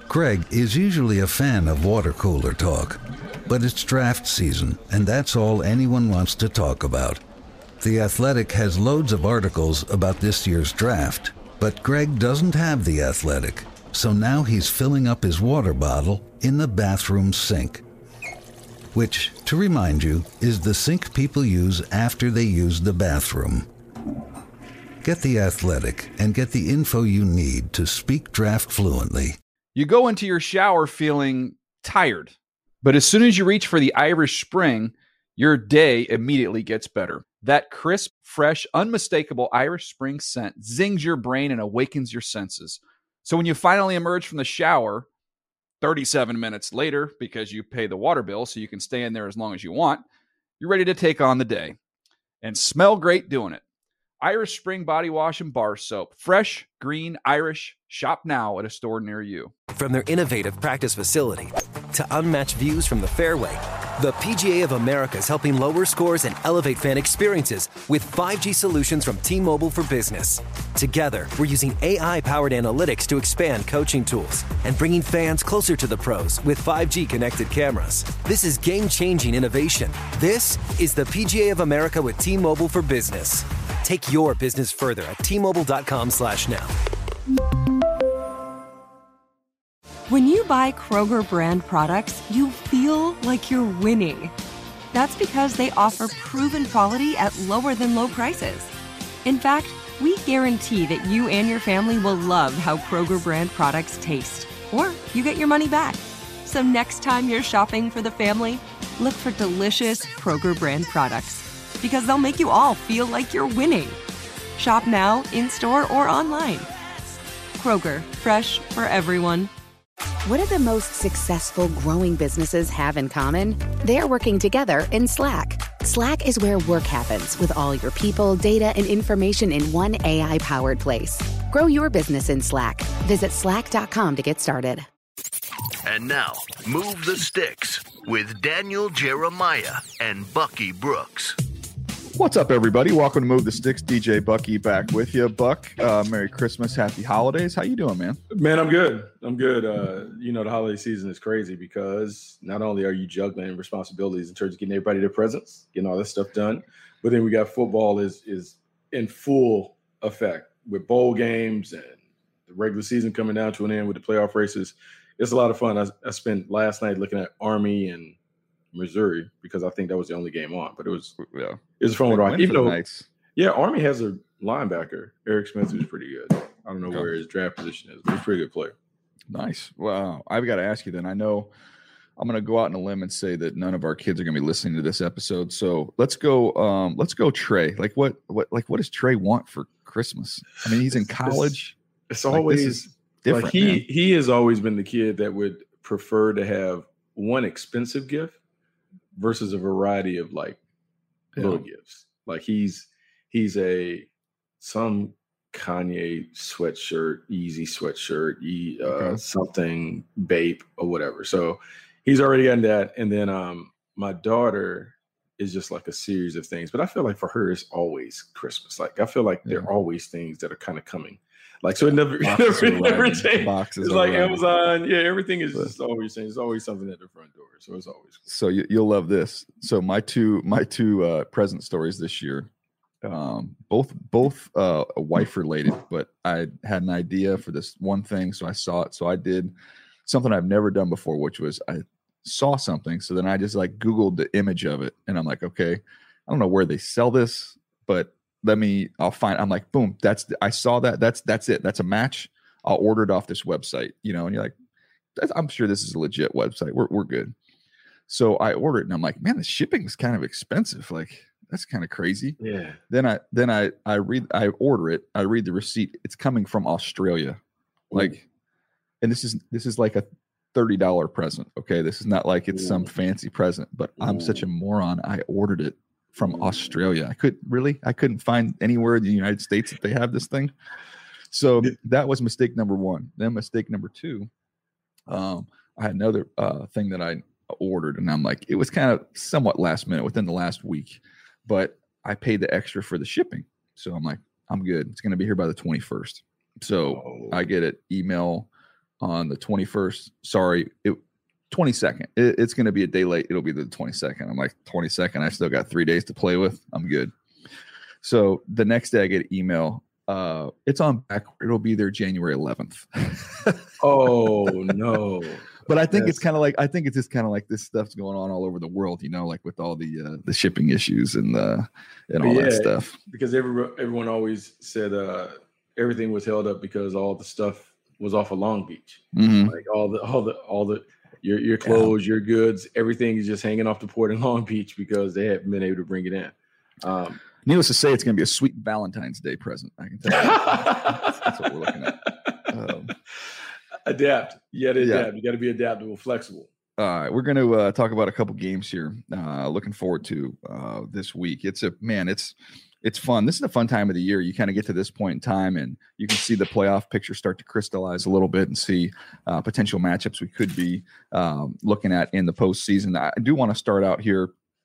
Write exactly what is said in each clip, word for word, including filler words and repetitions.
Greg is usually a fan of water cooler talk, but it's draft season, and that's all anyone wants to talk about. The Athletic has loads of articles about this year's draft, but Greg doesn't have The Athletic, so now he's filling up his water bottle in the bathroom sink. Which, to remind you, is the sink people use after they use the bathroom. Get The Athletic and get the info you need to speak draft fluently. You go into your shower feeling tired, but as soon as you reach for the Irish Spring, your day immediately gets better. That crisp, fresh, unmistakable Irish Spring scent zings your brain and awakens your senses. So when you finally emerge from the shower, thirty-seven minutes later, because you pay the water bill so you can stay in there as long as you want, you're ready to take on the day and smell great doing it. Irish Spring Body Wash and Bar Soap. Fresh, green, Irish. Shop now at a store near you. From their innovative practice facility to unmatched views from the fairway, the P G A of America is helping lower scores and elevate fan experiences with five G solutions from T-Mobile for Business. Together, we're using A I-powered analytics to expand coaching tools and bringing fans closer to the pros with five G connected cameras. This is game-changing innovation. This is the P G A of America with T-Mobile for Business. Take your business further at T-Mobile.com slash now. When you buy Kroger brand products, you feel like you're winning. That's because they offer proven quality at lower than low prices. In fact, we guarantee that you and your family will love how Kroger brand products taste, or you get your money back. So next time you're shopping for the family, look for delicious Kroger brand products, because they'll make you all feel like you're winning. Shop now, in-store, or online. Kroger, fresh for everyone. What do the most successful growing businesses have in common? They're working together in Slack. Slack is where work happens with all your people, data, and information in one A I-powered place. Grow your business in Slack. Visit slack dot com to get started. And now, Move the Sticks with Daniel Jeremiah and Bucky Brooks. What's up, everybody? Welcome to Move the Sticks. D J Bucky back with you. Buck, uh, Merry Christmas, Happy Holidays. How you doing, man? Man, I'm good. I'm good. Uh, you know, the holiday season is crazy because not only are you juggling responsibilities in terms of getting everybody their presents, getting all this stuff done, but then we got football is is in full effect with bowl games and the regular season coming down to an end with the playoff races. It's a lot of fun. I, I spent last night looking at Army and Missouri because I think that was the only game on, but it was yeah, it was fun with Army. Even though, nice. yeah, Army has a linebacker, Eric Smith, who's pretty good. I don't know okay. where his draft position is, but he's a pretty good player. Nice. Well, I've got to ask you then. I know I'm going to go out on a limb and say that none of our kids are going to be listening to this episode. So let's go. Um, let's go, Trey. Like what? What? Like what does Trey want for Christmas? I mean, he's in college. It's, it's always like, different. Like he man. he has always been the kid that would prefer to have one expensive gift versus a variety of like yeah. little gifts. Like he's he's a some Kanye sweatshirt, easy sweatshirt, e, uh, okay. something Bape or whatever. So he's already gotten that. And then um, my daughter is just like a series of things. But I feel like for her, it's always Christmas. Like I feel like yeah. there are always things that are kind of coming. Like so, it never, never, it never changes. Boxes it's like around. Amazon, yeah. Everything is just always changing. There's always something at the front door, so it's always cool. So you, you'll love this. So my two, my two uh, present stories this year, um, both both uh, wife related, but I had an idea for this one thing, so I saw it. So I did something I've never done before, which was I saw something. So then I just like Googled the image of it, and I'm like, okay, I don't know where they sell this, but let me, I'll find, I'm like, boom, that's, I saw that. That's, that's it. That's a match. I'll order it off this website, you know, and you're like, I'm sure this is a legit website. We're, we're good. So I order it and I'm like, man, the shipping is kind of expensive. Like that's kind of crazy. Yeah. Then I, then I, I read, I order it. I read the receipt. It's coming from Australia. Like, Ooh. and this is, this is like a thirty dollars present. Okay. This is not like it's Ooh. some fancy present, but Ooh. I'm such a moron. I ordered it from Australia. I could really, I couldn't find anywhere in the United States that they have this thing. So that was mistake number one. Then mistake number two, um, I had another uh, thing that I ordered, and I'm like, it was kind of somewhat last minute within the last week, but I paid the extra for the shipping. So I'm like, I'm good. It's going to be here by the twenty-first. So oh. I get an email on the twenty-first. Sorry, it, twenty-second. It, it's going to be a day late. It'll be the twenty-second. I'm like, twenty-second. I still got three days to play with. I'm good. So the next day I get an email. Uh, it's on back. It'll be there January eleventh. Oh, no. But I think Yes. it's kind of like, I think it's just kind of like this stuff's going on all over the world, you know, like with all the uh, the shipping issues and the and all Yeah, that stuff. Because every, everyone always said uh, everything was held up because all the stuff was off of Long Beach. Mhm. Like all the all the all the your your clothes, your goods, everything is just hanging off the port in Long Beach because they haven't been able to bring it in. Um, Needless to say, it's going to be a sweet Valentine's Day present. I can tell you. that's, that's what we're looking at. Um, adapt. You got to Yeah. adapt. You got to be adaptable, flexible. All right, we're going to uh, talk about a couple games here. Uh, looking forward to uh, this week. It's a man. It's it's fun. This is a fun time of the year. You kind of get to this point in time, and you can see the playoff picture start to crystallize a little bit, and see uh, potential matchups we could be um, looking at in the postseason. I do want to start out here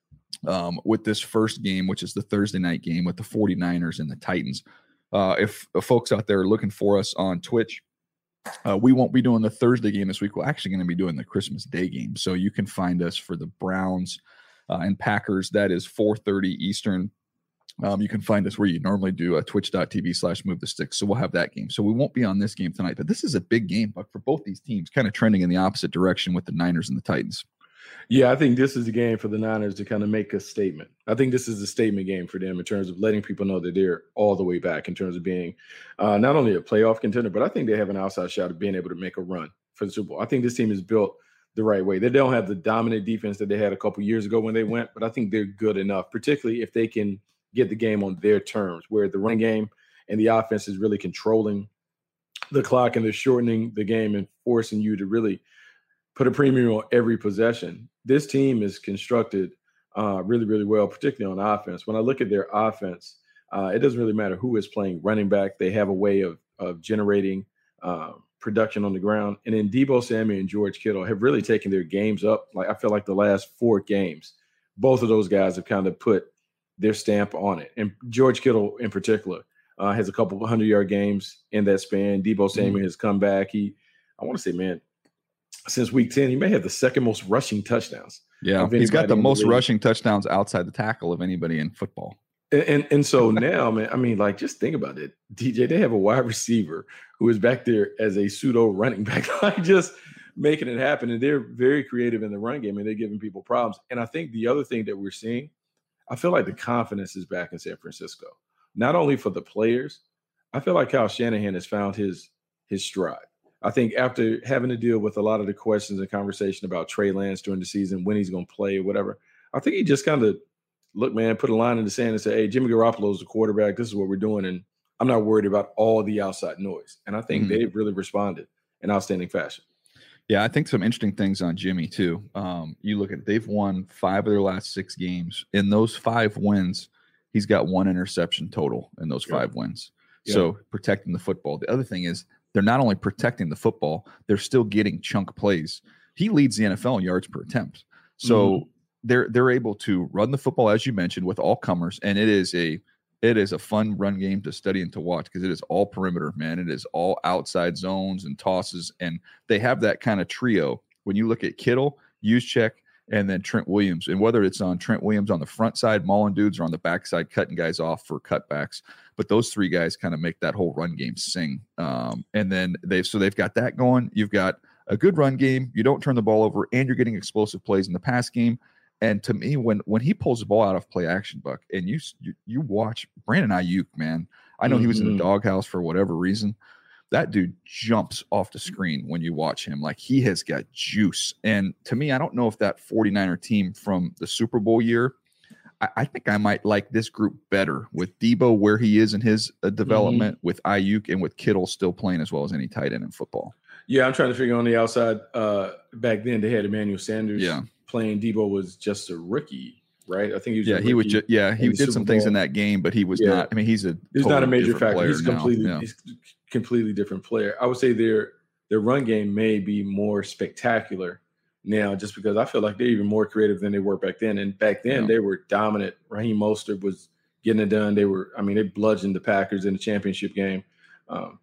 um, with this first game, which is the Thursday night game with the 49ers and the Titans. Uh, if, if folks out there are looking for us on Twitch, Uh, we won't be doing the Thursday game this week. We're actually going to be doing the Christmas Day game. So you can find us for the Browns uh, and Packers. That is four thirty Eastern. Um, you can find us where you normally do, uh, twitch.tv slash move the sticks. So we'll have that game. So we won't be on this game tonight. But this is a big game, Buck, for both these teams, kind of trending in the opposite direction with the Niners and the Titans. Yeah, I think this is the game for the Niners to kind of make a statement. I think this is a statement game for them in terms of letting people know that they're all the way back in terms of being uh, not only a playoff contender, but I think they have an outside shot of being able to make a run for the Super Bowl. I think this team is built the right way. They don't have the dominant defense that they had a couple years ago when they went, but I think they're good enough, particularly if they can get the game on their terms, where the run game and the offense is really controlling the clock and they're shortening the game and forcing you to really put a premium on every possession. This team is constructed uh, really, really well, particularly on offense. When I look at their offense, uh, it doesn't really matter who is playing running back. They have a way of of generating uh, production on the ground. And then Deebo Samuel and George Kittle have really taken their games up. Like I feel like the last four games, both of those guys have kind of put their stamp on it. And George Kittle in particular uh, has a couple of hundred-yard games in that span. Deebo Samuel mm-hmm. has come back. He, I want to say, man, since week ten, he may have the second most rushing touchdowns. Yeah, he's got the most the rushing touchdowns outside the tackle of anybody in football. And, and and so now, man, I mean, like, just think about it. D J, they have a wide receiver who is back there as a pseudo running back, like just making it happen. And they're very creative in the run game, and they're giving people problems. And I think the other thing that we're seeing, I feel like the confidence is back in San Francisco. Not only for the players, I feel like Kyle Shanahan has found his his stride. I think after having to deal with a lot of the questions and conversation about Trey Lance during the season, when he's going to play or whatever, I think he just kind of, look, man, put a line in the sand and say, hey, Jimmy Garoppolo is the quarterback. This is what we're doing. And I'm not worried about all the outside noise. And I think mm-hmm. they've really responded in outstanding fashion. Yeah, I think some interesting things on Jimmy, too. Um, you look at it, they've won five of their last six games. In those five wins, he's got one interception total in those five yeah. wins. Yeah. So protecting the football. The other thing is, they're not only protecting the football, they're still getting chunk plays. He leads the N F L in yards per attempt. So mm-hmm. they're they're able to run the football, as you mentioned, with all comers, and it is a it is a fun run game to study and to watch because it is all perimeter, man. It is all outside zones and tosses, and they have that kind of trio. When you look at Kittle, Juszczyk, and then Trent Williams, and whether it's on Trent Williams on the front side, mauling dudes, or on the backside, cutting guys off for cutbacks. But those three guys kind of make that whole run game sing. Um, and then they've so they've got that going. You've got a good run game. You don't turn the ball over, and you're getting explosive plays in the pass game. And to me, when when he pulls the ball out of play action, Buck, and you you, you watch Brandon Ayuk, man, I know mm-hmm. he was in the doghouse for whatever reason. That dude jumps off the screen when you watch him. Like, he has got juice. And to me, I don't know if that 49er team from the Super Bowl year, I, I think I might like this group better with Deebo where he is in his uh, development, mm-hmm. with Ayuk and with Kittle still playing as well as any tight end in football. Yeah, I'm trying to figure on the outside. Uh, back then, they had Emmanuel Sanders yeah. playing. Deebo was just a rookie, right? I think he was. Yeah, he was. Ju- yeah, he did some things in that game, but he was yeah. not. I mean, he's a. He's totally not a major factor. He's now. completely. Yeah. He's completely different player. I would say their their run game may be more spectacular now, just because I feel like they're even more creative than they were back then. And back then, yeah. they were dominant. Raheem Mostert was getting it done. They were. I mean, they bludgeoned the Packers in the championship game. Um,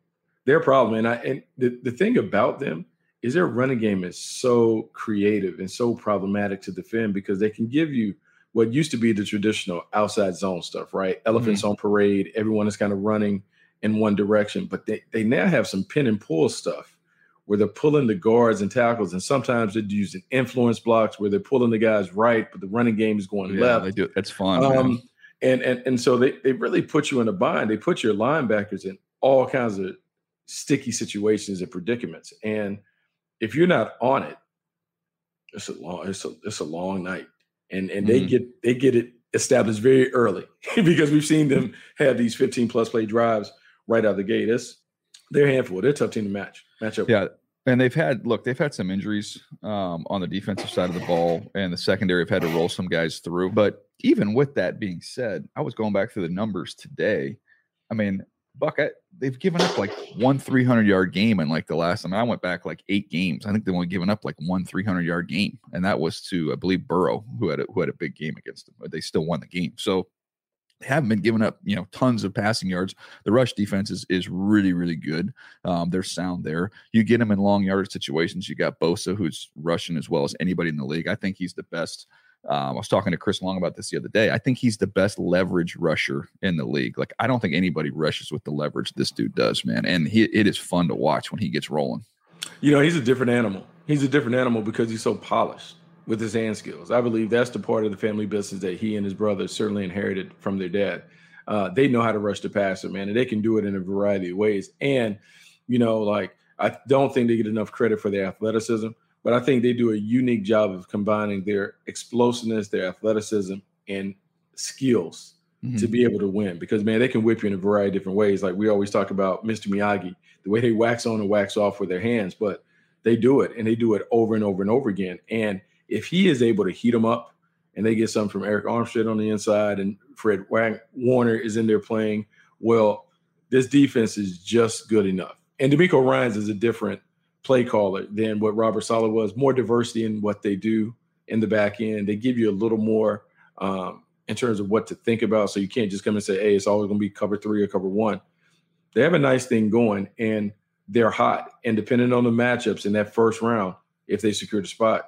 They're a problem. And I and the, the thing about them is their running game is so creative and so problematic to defend because they can give you what used to be the traditional outside zone stuff, right? Elephants mm-hmm. on parade. Everyone is kind of running in one direction, but they, they now have some pin and pull stuff where they're pulling the guards and tackles. And sometimes they're using influence blocks where they're pulling the guys right, but the running game is going yeah, left. They do. It's fun. Um, and, and, and so they, they really put you in a bind. They put your linebackers in all kinds of sticky situations and predicaments. And if you're not on it, it's a long, it's a, it's a long night. And and they mm-hmm. get they get it established very early because we've seen them have these fifteen plus play drives right out of the gate. It's they're a handful. They're a tough team to match match up. Yeah, and they've had look, they've had some injuries um, on the defensive side of the ball, and the secondary have had to roll some guys through. But even with that being said, I was going back through the numbers today. I mean, Buck, I, they've given up like one three hundred yard game in like the last. I mean, I went back like eight games. I think they've only given up like one three hundred yard game, and that was to I believe Burrow, who had a, who had a big game against them. But they still won the game, so they haven't been giving up you know tons of passing yards. The rush defense is is really really good. Um, they're sound there. You get them in long yardage situations. You got Bosa, who's rushing as well as anybody in the league. I think he's the best. Um, I was talking to Chris Long about this the other day. I think he's the best leverage rusher in the league. Like, I don't think anybody rushes with the leverage this dude does, man. And he, it is fun to watch when he gets rolling. You know, he's a different animal. He's a different animal because he's so polished with his hand skills. I believe that's the part of the family business that he and his brother certainly inherited from their dad. Uh, they know how to rush the passer, man, and they can do it in a variety of ways. And, you know, like, I don't think they get enough credit for their athleticism. But I think they do a unique job of combining their explosiveness, their athleticism, and skills mm-hmm. to be able to win. Because, man, they can whip you in a variety of different ways. Like we always talk about Mister Miyagi, the way they wax on and wax off with their hands. But they do it, and they do it over and over and over again. And if he is able to heat them up, and they get something from Eric Armstead on the inside, and Fred Warner is in there playing, well, this defense is just good enough. And DeMeco Ryans is a different play caller than what Robert Saleh was. More diversity in what they do in the back end. They give you a little more um, in terms of what to think about. So you can't just come and say, hey, it's always going to be cover three or cover one. They have a nice thing going, and they're hot. And depending on the matchups in that first round, if they secure the spot,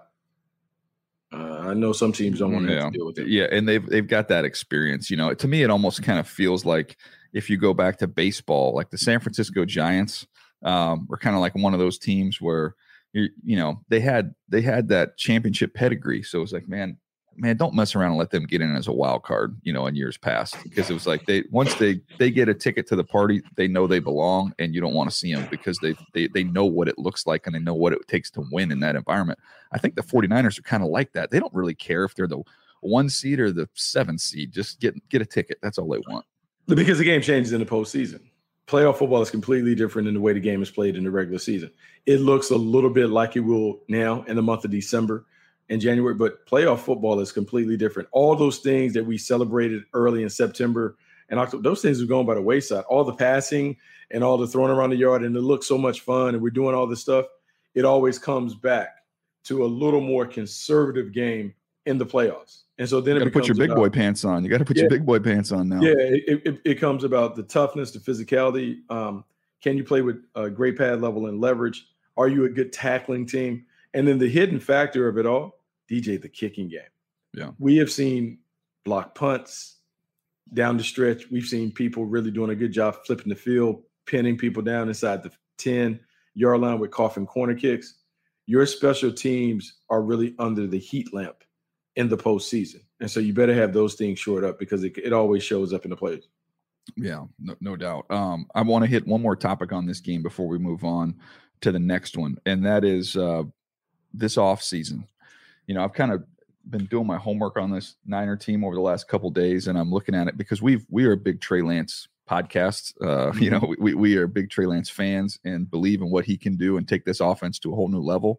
uh, I know some teams don't want to, yeah. have to deal with it. Yeah, and they've they've got that experience. You know, to me, it almost kind of feels like if you go back to baseball, like the San Francisco Giants. Um, we're kind of like one of those teams where you you know they had they had that championship pedigree, so it was like man man don't mess around and let them get in as a wild card, you know, in years past, because it was like they once they they get a ticket to the party, they know they belong, and you don't want to see them because they they they know what it looks like and they know what it takes to win in that environment. I think the 49ers are kind of like that. They don't really care if they're the one seed or the seven seed, just get get a ticket. That's all they want. Because the game changes in the postseason. Playoff football is completely different than the way the game is played in the regular season. It looks a little bit like it will now in the month of December and January, but playoff football is completely different. All those things that we celebrated early in September and October, those things are going by the wayside. All the passing and all the throwing around the yard, and it looks so much fun, and we're doing all this stuff. It always comes back to a little more conservative game in the playoffs. And so then you it got to put your big about, boy pants on. You got to put yeah, your big boy pants on now. Yeah, it, it, it comes about the toughness, the physicality. Um, can you play with a great pad level and leverage? Are you a good tackling team? And then the hidden factor of it all, D J, the kicking game. Yeah, we have seen block punts down the stretch. We've seen people really doing a good job flipping the field, pinning people down inside the ten-yard line with coffin corner kicks. Your special teams are really under the heat lamp in the postseason. And so you better have those things shored up because it, it always shows up in the plays. Yeah, no, no doubt. Um, I want to hit one more topic on this game before we move on to the next one, and that is uh, this offseason. You know, I've kind of been doing my homework on this Niner team over the last couple of days, and I'm looking at it because we've we are big Trey Lance podcast. Uh, mm-hmm. You know, we we are big Trey Lance fans and believe in what he can do and take this offense to a whole new level.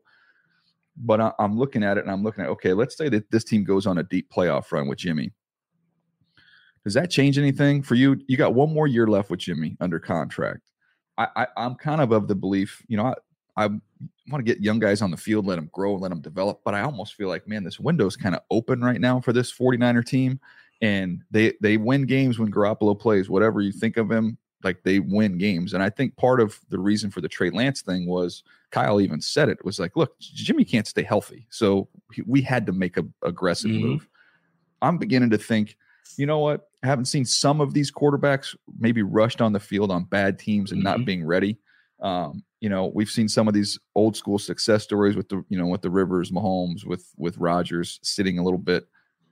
But I, I'm looking at it and I'm looking at, okay, let's say that this team goes on a deep playoff run with Jimmy. Does that change anything for you? You got one more year left with Jimmy under contract. I, I, I'm kind of of the belief, you know, I, I want to get young guys on the field, let them grow, let them develop. But I almost feel like, man, this window's kind of open right now for this 49er team. And they they win games when Garoppolo plays. Whatever you think of him, like they win games. And I think part of the reason for the Trey Lance thing was Kyle even said it was like, look, Jimmy can't stay healthy. So we had to make a aggressive mm-hmm. move. I'm beginning to think, you know what? I haven't seen some of these quarterbacks maybe rushed on the field on bad teams and mm-hmm. not being ready. Um, you know, we've seen some of these old school success stories with the, you know, with the Rivers, Mahomes, with, with Rodgers sitting a little bit.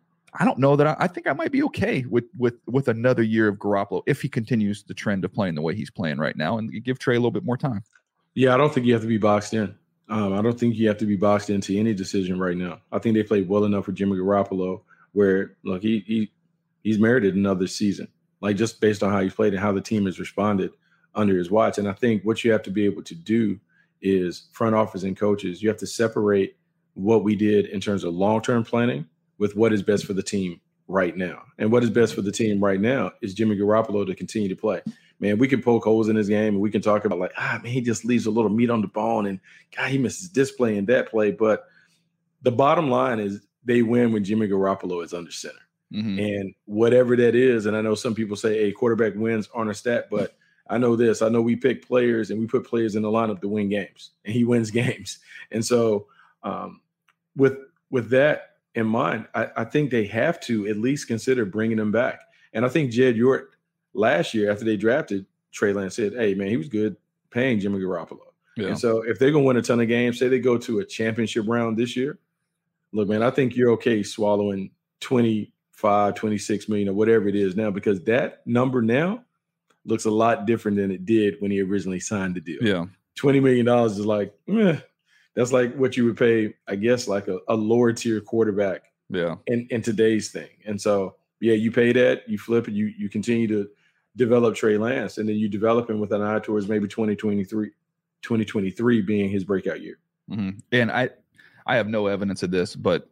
I don't know that I, I think I might be okay with, with, with another year of Garoppolo if he continues the trend of playing the way he's playing right now and give Trey a little bit more time. Yeah, I don't think you have to be boxed in. Um, I don't think you have to be boxed into any decision right now. I think they played well enough for Jimmy Garoppolo where, look, he, he he's merited another season, like just based on how he's played and how the team has responded under his watch. And I think what you have to be able to do is front office and coaches, you have to separate what we did in terms of long-term planning with what is best for the team right now. And what is best for the team right now is Jimmy Garoppolo to continue to play. Man, we can poke holes in his game and we can talk about like, ah, man, he just leaves a little meat on the bone and God, he misses this play and that play. But the bottom line is they win when Jimmy Garoppolo is under center. Mm-hmm. And whatever that is, and I know some people say, hey, quarterback wins aren't a stat, but I know this. I know we pick players and we put players in the lineup to win games, and he wins games. And so um, with with that in mind, I, I think they have to at least consider bringing him back. And I think Jed York last year after they drafted Trey Lance said, hey, man, he was good paying Jimmy Garoppolo. Yeah. And so if they're going to win a ton of games, say they go to a championship round this year, look, man, I think you're okay swallowing twenty-five, twenty-six million or whatever it is now, because that number now looks a lot different than it did when he originally signed the deal. Yeah. twenty million dollars is like, eh, that's like what you would pay, I guess, like a, a lower tier quarterback yeah. in, in today's thing. And so, yeah, you pay that, you flip it, you you continue to develop Trey Lance, and then you develop him with an eye towards maybe twenty twenty-three, twenty twenty-three being his breakout year. Mm-hmm. And I, I have no evidence of this, but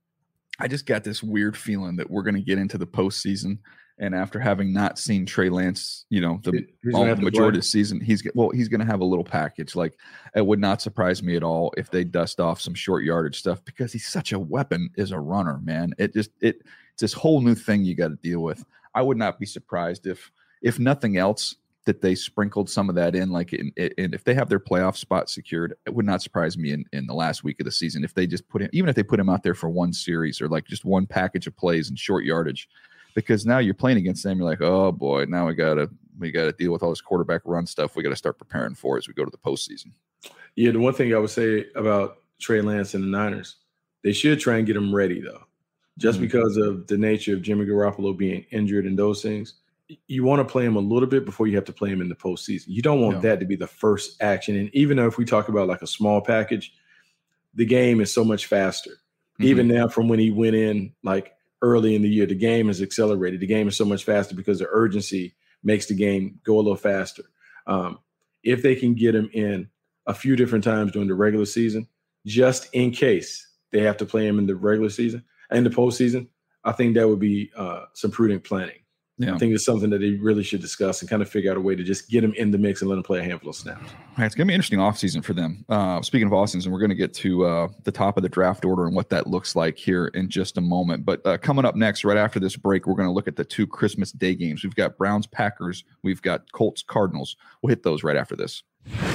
I just got this weird feeling that we're going to get into the postseason. And after having not seen Trey Lance, you know, the all, majority of the season, he's well, he's going to have a little package. Like, it would not surprise me at all if they dust off some short yardage stuff, because he's such a weapon as a runner, man. It just it it's this whole new thing you got to deal with. I would not be surprised if, if nothing else, that they sprinkled some of that in, like, in, in, if they have their playoff spot secured, it would not surprise me in, in the last week of the season if they just put him, even if they put him out there for one series or like just one package of plays and short yardage. Because now you're playing against them, you're like, oh boy, now we gotta we gotta deal with all this quarterback run stuff. We gotta start preparing for as we go to the postseason. Yeah, the one thing I would say about Trey Lance and the Niners, they should try and get him ready though, just mm-hmm. because of the nature of Jimmy Garoppolo being injured and those things. You want to play him a little bit before you have to play him in the postseason. You don't want no. that to be the first action. And even though if we talk about like a small package, the game is so much faster. Mm-hmm. Even now, from when he went in, like, early in the year, the game is accelerated. The game is so much faster because the urgency makes the game go a little faster. Um, if they can get him in a few different times during the regular season, just in case they have to play him in the regular season and the postseason, I think that would be uh, some prudent planning. Yeah. I think it's something that they really should discuss and kind of figure out a way to just get him in the mix and let him play a handful of snaps. Right, it's going to be an interesting offseason for them. Uh, speaking of offseason, we're going to get to uh, the top of the draft order and what that looks like here in just a moment. But uh, coming up next, right after this break, we're going to look at the two Christmas Day games. We've got Browns, Packers. We've got Colts, Cardinals. We'll hit those right after this.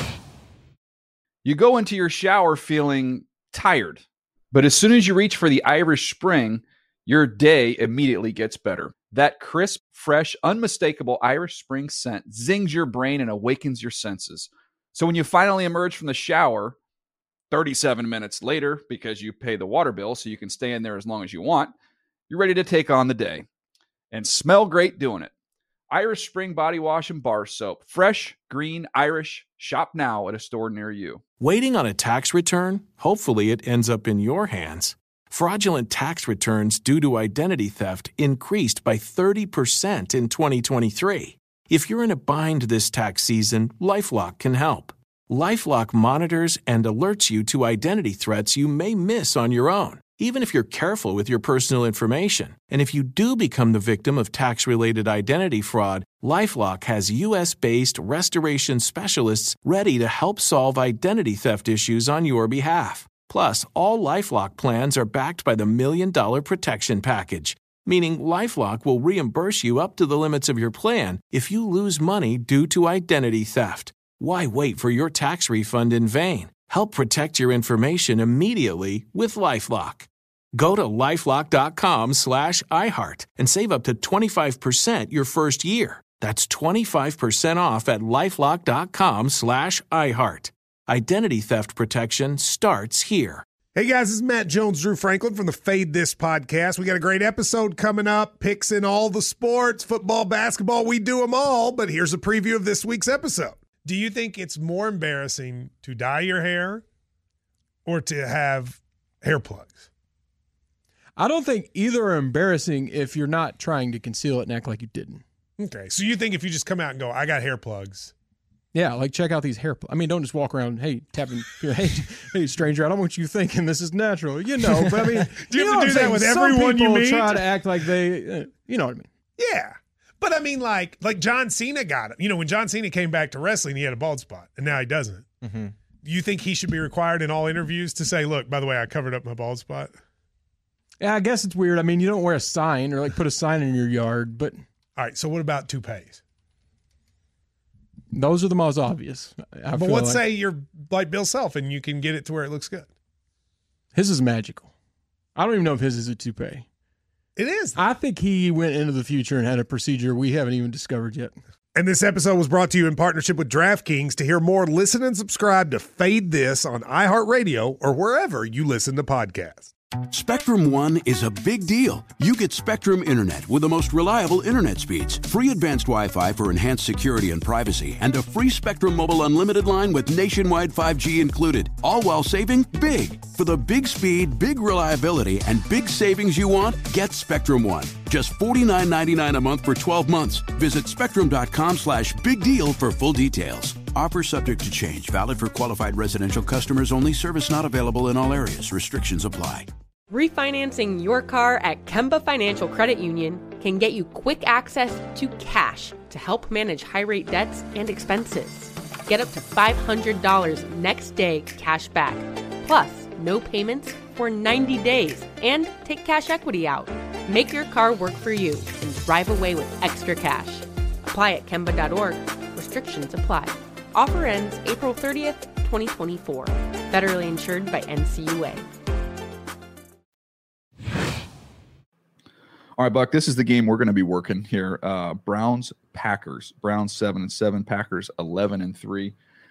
You go into your shower feeling tired, but as soon as you reach for the Irish Spring, your day immediately gets better. That crisp, fresh, unmistakable Irish Spring scent zings your brain and awakens your senses. So when you finally emerge from the shower, thirty-seven minutes later, because you pay the water bill so you can stay in there as long as you want, you're ready to take on the day. And smell great doing it. Irish Spring Body Wash and Bar Soap. Fresh, green, Irish. Shop now at a store near you. Waiting on a tax return? Hopefully it ends up in your hands. Fraudulent tax returns due to identity theft increased by thirty percent in twenty twenty-three. If you're in a bind this tax season, LifeLock can help. LifeLock monitors and alerts you to identity threats you may miss on your own, even if you're careful with your personal information. And if you do become the victim of tax-related identity fraud, LifeLock has U S-based restoration specialists ready to help solve identity theft issues on your behalf. Plus, all LifeLock plans are backed by the Million Dollar Protection Package. meaning LifeLock will reimburse you up to the limits of your plan if you lose money due to identity theft. Why wait for your tax refund in vain? Help protect your information immediately with LifeLock. Go to LifeLock.com slash iHeart and save up to twenty-five percent your first year. That's twenty-five percent off at LifeLock.com slash iHeart. Identity theft protection starts here. Hey guys, this is Matt Jones, Drew Franklin from the Fade This podcast. We got a great episode coming up, picks in all the sports, football, basketball, we do them all, but here's a preview of this week's episode. Do you think it's more embarrassing to dye your hair or to have hair plugs? I don't think either are embarrassing if you're not trying to conceal it and act like you didn't. Okay, so you think if you just come out and go, I got hair plugs. Yeah, like check out these hair plugs. I mean, don't just walk around, hey, tapping, hey, hey, stranger, I don't want you thinking this is natural. You know, but I mean, do you, you have know to do that with everyone you meet? Try to act like they, uh, you know what I mean? Yeah. But I mean, like, like John Cena got it. You know, when John Cena came back to wrestling, he had a bald spot, and now he doesn't. Mm-hmm. You think he should be required in all interviews to say, look, by the way, I covered up my bald spot? Yeah, I guess it's weird. I mean, you don't wear a sign or like put a sign in your yard, but. All right, so what about toupees? Those are the most obvious. I but let's like. say you're like Bill Self and you can get it to where it looks good. His is magical. I don't even know if his is a toupee. It is. I think he went into the future and had a procedure we haven't even discovered yet. And this episode was brought to you in partnership with DraftKings. To hear more, listen and subscribe to Fade This on iHeartRadio or wherever you listen to podcasts. Spectrum One is a big deal. You get Spectrum Internet with the most reliable internet speeds, free advanced Wi-Fi for enhanced security and privacy, and a free Spectrum Mobile Unlimited line with nationwide five G included, all while saving big. For the big speed, big reliability, and big savings you want, get Spectrum One. Just forty-nine ninety-nine a month for twelve months. Visit spectrum.com slash big deal for full details. Offer subject to change. Valid for qualified residential customers only. Service not available in all areas. Restrictions apply. Refinancing your car at Kemba Financial Credit Union can get you quick access to cash to help manage high-rate debts and expenses. Get up to five hundred dollars next day cash back, plus no payments for ninety days, and take cash equity out. Make your car work for you and drive away with extra cash. Apply at Kemba dot org. Restrictions apply. Offer ends April thirtieth, twenty twenty-four. Federally insured by N C U A. All right, Buck, this is the game we're going to be working here. Uh, Browns, Packers. Browns seven and seven, Packers eleven and three.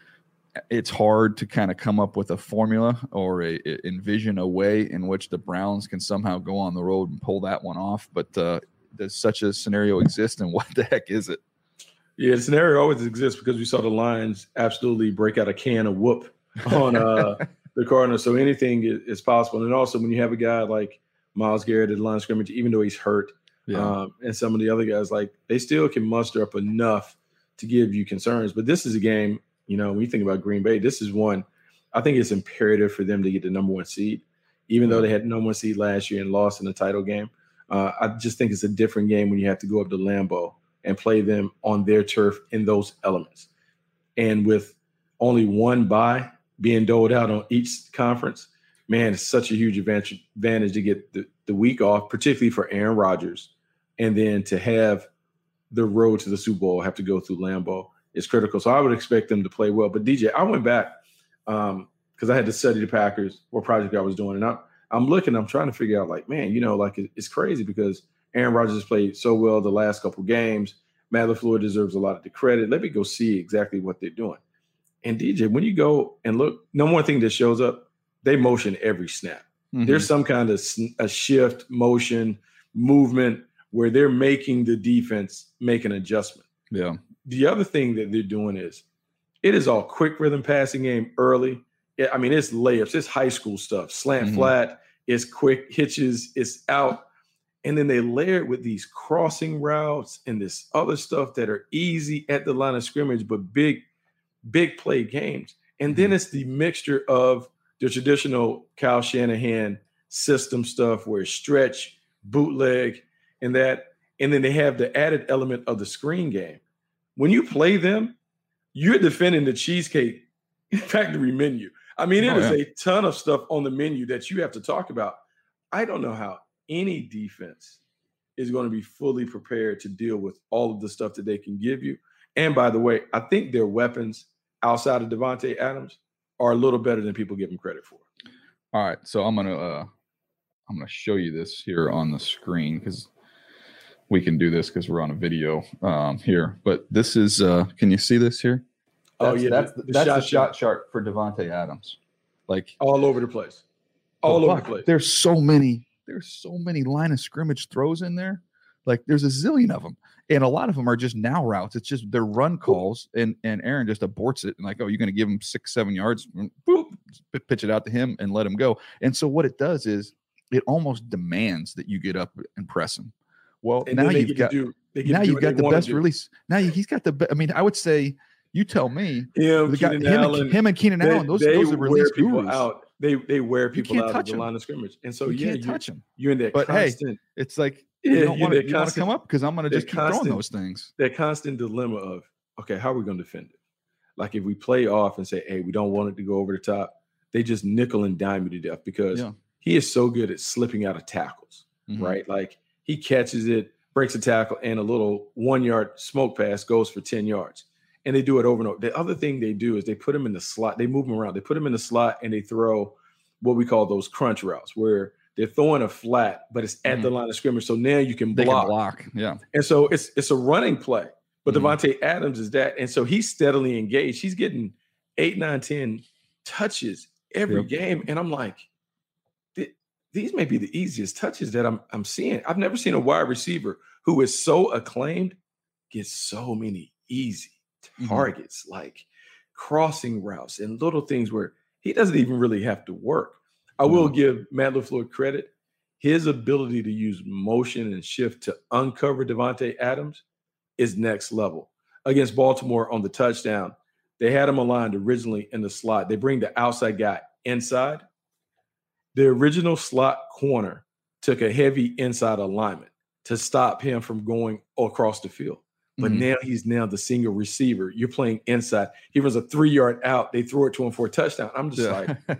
It's hard to kind of come up with a formula or a, a, envision a way in which the Browns can somehow go on the road and pull that one off. But uh, does such a scenario exist, and what the heck is it? Yeah, the scenario always exists because we saw the Lions absolutely break out a can of whoop on uh, the Cardinals. So anything is, is possible. And also when you have a guy like Myles Garrett at the line of scrimmage, even though he's hurt, yeah. um, and some of the other guys, like they still can muster up enough to give you concerns. But this is a game, you know, when you think about Green Bay, this is one, I think it's imperative for them to get the number one seed, even though they had number one seed last year and lost in the title game. Uh, I just think it's a different game when you have to go up to Lambeau and play them on their turf in those elements. And with only one bye being doled out on each conference, man, it's such a huge advantage, advantage to get the, the week off, particularly for Aaron Rodgers. And then to have the road to the Super Bowl have to go through Lambeau is critical. So I would expect them to play well. But D J, I went back um, because I had to study the Packers, what project I was doing. And I, I'm looking, I'm trying to figure out, like, man, you know, like it, it's crazy because Aaron Rodgers has played so well the last couple of games. Matt LaFleur deserves a lot of the credit. Let me go see exactly what they're doing. And D J, when you go and look, no more thing that shows up, they motion every snap. Mm-hmm. There's some kind of a shift, motion, movement where they're making the defense make an adjustment. Yeah. The other thing that they're doing is it is all quick rhythm passing game early. Yeah, I mean, it's layups, it's high school stuff, slant mm-hmm. flat, it's quick hitches, it's out. And then they layer it with these crossing routes and this other stuff that are easy at the line of scrimmage, but big, big play games. And mm-hmm. then it's the mixture of the traditional Kyle Shanahan system stuff where it's stretch, bootleg, and that. And then they have the added element of the screen game. When you play them, you're defending the Cheesecake Factory menu. I mean, it oh, is yeah. a ton of stuff on the menu that you have to talk about. I don't know how any defense is going to be fully prepared to deal with all of the stuff that they can give you. And by the way, I think their weapons outside of Davante Adams are a little better than people give them credit for. All right, so I'm gonna uh, I'm gonna show you this here on the screen because we can do this because we're on a video um, here. But this is, uh, can you see this here? That's, oh yeah, that's the, the, the that's shot the shot chart for Davante Adams. Like all over the place, all over the place. There's so many. There's so many line of scrimmage throws in there. Like there's a zillion of them. And a lot of them are just now routes. It's just their run calls, and and Aaron just aborts it and like, oh, you're going to give him six, seven yards, boop, pitch it out to him and let him go. And so what it does is it almost demands that you get up and press him. Well, and now you've got do, now you've got the best release. Now he's got the. Be- I mean, I would say you tell me. Him, the guy, Keenan him, Allen, and, him and Keenan they, Allen. Those, they those are release people gurus. out. They they wear people out of the him. line of scrimmage, and so you yeah, can't you, touch him. You're in that but constant. Hey, it's like yeah, you don't want to constant, come up because I'm going to just keep constant, throwing those things. That constant dilemma of okay, how are we going to defend it? Like if we play off and say, hey, we don't want it to go over the top, they just nickel and dime you to death because yeah. he is so good at slipping out of tackles, mm-hmm. right? Like he catches it, breaks a tackle, and a little one yard smoke pass goes for ten yards. And they do it over and over. The other thing they do is they put him in the slot. They move him around. They put him in the slot and they throw what we call those crunch routes where they're throwing a flat, but it's at mm-hmm. the line of scrimmage. So now you can block. They can block, yeah. And so it's it's a running play. But mm-hmm. Davante Adams is that. And so he's steadily engaged. He's getting eight, nine, ten touches every yep. game. And I'm like, these may be the easiest touches that I'm I'm seeing. I've never seen a wide receiver who is so acclaimed get so many easy targets, mm-hmm. like crossing routes and little things where he doesn't even really have to work. I mm-hmm. will give Matt LaFleur credit. His ability to use motion and shift to uncover Davante Adams is next level. Against Baltimore on the touchdown, they had him aligned originally in the slot. They bring the outside guy inside. The original slot corner took a heavy inside alignment to stop him from going across the field. But mm-hmm. now he's now the single receiver. You're playing inside. He runs a three-yard out. They throw it to him for a touchdown. I'm just yeah. like,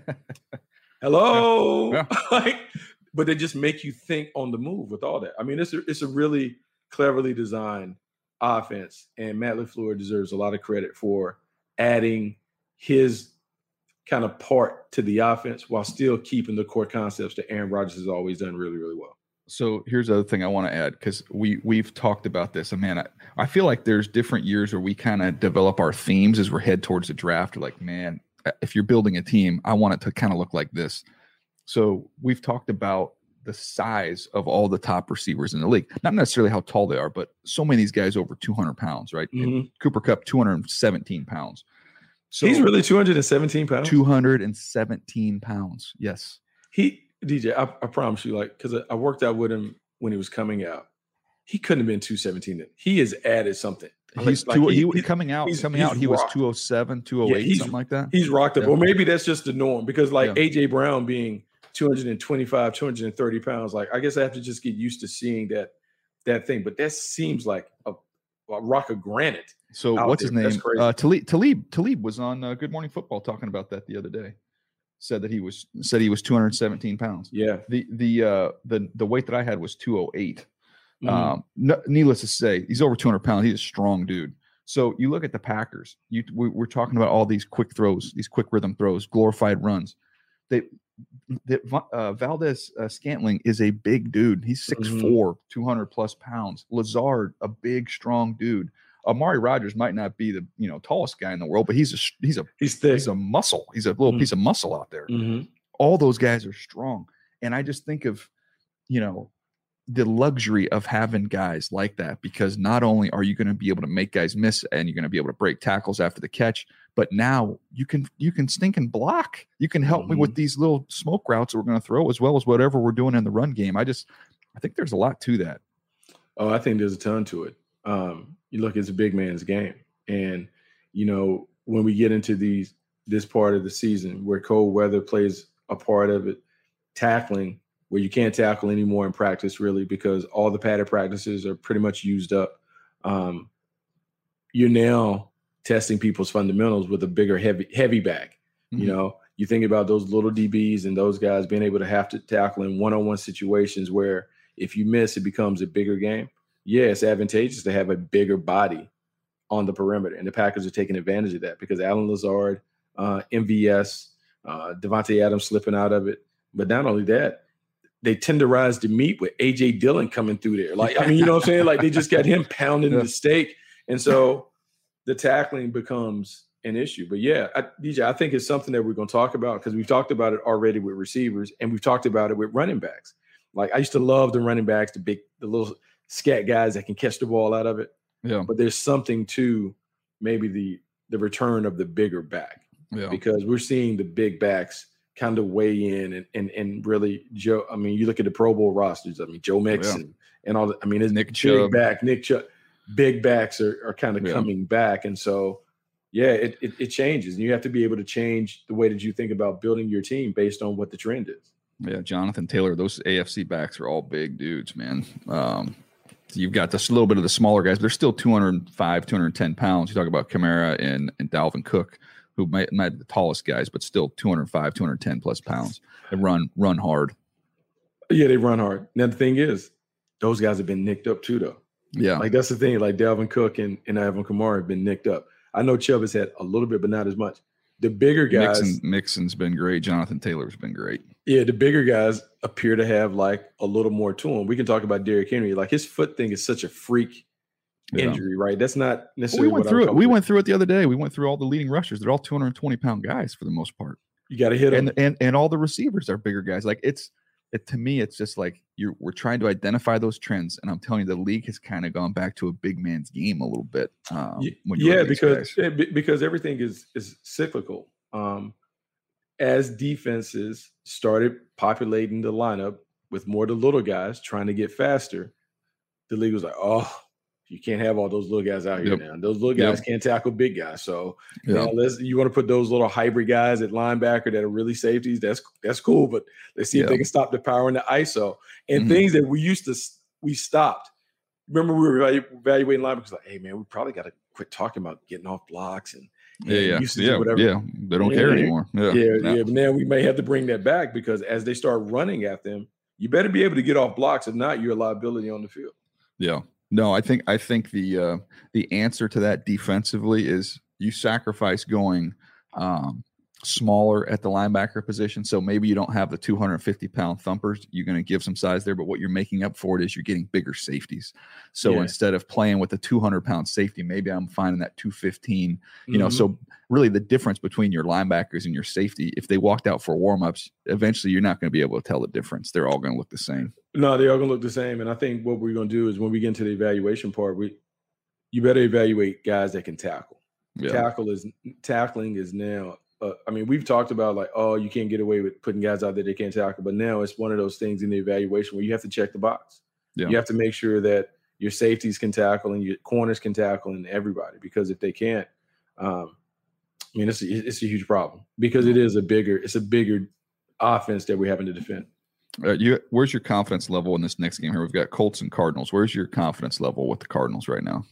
hello. Yeah. like, but they just make you think on the move with all that. I mean, it's a, it's a really cleverly designed offense, and Matt LaFleur deserves a lot of credit for adding his kind of part to the offense while still keeping the core concepts that Aaron Rodgers has always done really, really well. So here's the other thing I want to add because we we've talked about this. And man, I, I feel like there's different years where we kind of develop our themes as we're head towards the draft. Like, man, if you're building a team, I want it to kind of look like this. So we've talked about the size of all the top receivers in the league, not necessarily how tall they are, but so many of these guys over two hundred pounds, right? Mm-hmm. Cooper Kupp, two hundred seventeen pounds. So he's really two hundred seventeen pounds. two hundred seventeen pounds. Yes. He. D J, I, I promise you, like, because I, I worked out with him when he was coming out. He couldn't have been two seventeen. He has added something. He's like, two, he, he coming out. He's, coming he's out, he rocked. was two oh seven, two oh eight, yeah, something like that. He's rocked up. Yeah. Or maybe that's just the norm because, like, yeah. A J Brown being two twenty-five, two thirty pounds, like, I guess I have to just get used to seeing that that thing. But that seems like a, a rock of granite. So what's there. his name? Uh, Talib, Talib, Talib was on uh, Good Morning Football talking about that the other day. Said that he was said he was two hundred seventeen pounds. Yeah. The the uh the the weight that I had was two oh eight. Mm-hmm. Um, no, needless to say, he's over two hundred pounds. He's a strong dude. So you look at the Packers. You we, we're talking about all these quick throws, these quick rhythm throws, glorified runs. They, they uh, Valdez uh, Scantling is a big dude. He's six foot four, mm-hmm. two hundred plus pounds. Lazard, a big, strong dude. Amari Rodgers might not be the you know tallest guy in the world, but he's a he's a he's thick. He's a muscle. He's a little mm-hmm. piece of muscle out there. Mm-hmm. All those guys are strong, and I just think of you know the luxury of having guys like that because not only are you going to be able to make guys miss and you're going to be able to break tackles after the catch, but now you can you can stink and block. You can help mm-hmm. me with these little smoke routes that we're going to throw as well as whatever we're doing in the run game. I just I think there's a lot to that. Oh, I think there's a ton to it. Um, you look, it's a big man's game. And, you know, when we get into these, this part of the season where cold weather plays a part of it, tackling where you can't tackle anymore in practice really, because all the padded practices are pretty much used up. Um, you're now testing people's fundamentals with a bigger, heavy, heavy bag. Mm-hmm. You know, you think about those little D Bs and those guys being able to have to tackle in one-on-one situations where if you miss, it becomes a bigger game. Yeah, it's advantageous to have a bigger body on the perimeter, and the Packers are taking advantage of that because Allen Lazard, uh, M V S, uh, Devontae Adams slipping out of it. But not only that, they tenderized the meat with A J Dillon coming through there. Like, I mean, you know what I'm saying? Like, they just got him pounding yeah. the steak. And so the tackling becomes an issue. But yeah, I, D J, I think it's something that we're going to talk about because we've talked about it already with receivers and we've talked about it with running backs. Like, I used to love the running backs, the big, the little scat guys that can catch the ball out of it. Yeah. But there's something to maybe the the return of the bigger back. Yeah. Because we're seeing the big backs kind of weigh in and and and really Joe. I mean, you look at the Pro Bowl rosters. I mean, Joe Mixon yeah. and all. The, I mean, it's Nick big Chubb. back, Nick Chubb. Big backs are, are kind of yeah. coming back, and so yeah, it, it it changes, and you have to be able to change the way that you think about building your team based on what the trend is. Yeah, Jonathan Taylor. Those A F C backs are all big dudes, man. Um, you've got this little bit of the smaller guys, but they're still two hundred five, two hundred ten pounds. You talk about Kamara and and Dalvin Cook, who might not be the tallest guys, but still two hundred five, two hundred ten plus pounds. They run run hard. Yeah, they run hard. Now the thing is, those guys have been nicked up too, though. Yeah, like that's the thing. Like Dalvin Cook and, and Alvin Kamara have been nicked up. I know Chubb has had a little bit, but not as much. The bigger guys, Mixon, Mixon's been great. Jonathan Taylor's been great. Yeah, the bigger guys appear to have like a little more to them. We can talk about Derrick Henry. Like his foot thing is such a freak yeah. injury, right? That's not necessarily. We went what through I'm it. We about. went through it the other day. We went through all the leading rushers. They're all two hundred twenty pound guys for the most part. You got to hit them, and and and all the receivers are bigger guys. Like it's. It, to me, it's just like you're we're trying to identify those trends, and I'm telling you, the league has kind of gone back to a big man's game a little bit. Um, when yeah, because because everything is is cyclical. Um, as defenses started populating the lineup with more of the little guys trying to get faster, the league was like, "Oh, you can't have all those little guys out here yep. now. Those little guys yep. can't tackle big guys. So, yep. you know, let's, you want to put those little hybrid guys at linebacker that are really safeties. That's that's cool, but let's see yep. if they can stop the power in the I S O and mm-hmm. things that we used to we stopped. Remember, we were evaluating linebackers like, hey man, we probably got to quit talking about getting off blocks and, and yeah, yeah, usage yeah, or whatever. Yeah, they don't yeah, care anymore. Yeah, yeah, yeah. yeah. But now we may have to bring that back because as they start running at them, you better be able to get off blocks. If not, you're a liability on the field. Yeah. No, I think I think the uh, the answer to that defensively is you sacrifice going um, smaller at the linebacker position. So maybe you don't have the two hundred fifty pound thumpers. You're going to give some size there, but what you're making up for it is you're getting bigger safeties. So yeah. instead of playing with the two hundred pound safety, maybe I'm finding that two fifteen. You mm-hmm. know, so really the difference between your linebackers and your safety, if they walked out for warmups, eventually you're not going to be able to tell the difference. They're all going to look the same. No, they're all going to look the same. And I think what we're going to do is when we get into the evaluation part, we you better evaluate guys that can tackle. Yeah. Tackle is tackling is now. Uh, I mean, we've talked about like, oh, you can't get away with putting guys out there they can't tackle, but now it's one of those things in the evaluation where you have to check the box. Yeah. You have to make sure that your safeties can tackle and your corners can tackle and everybody, because if they can't, um, I mean, it's a, it's a huge problem because it is a bigger it's a bigger offense that we're having to defend. Uh, you, where's your confidence level in this next game here? We've got Colts and Cardinals. Where's your confidence level with the Cardinals right now?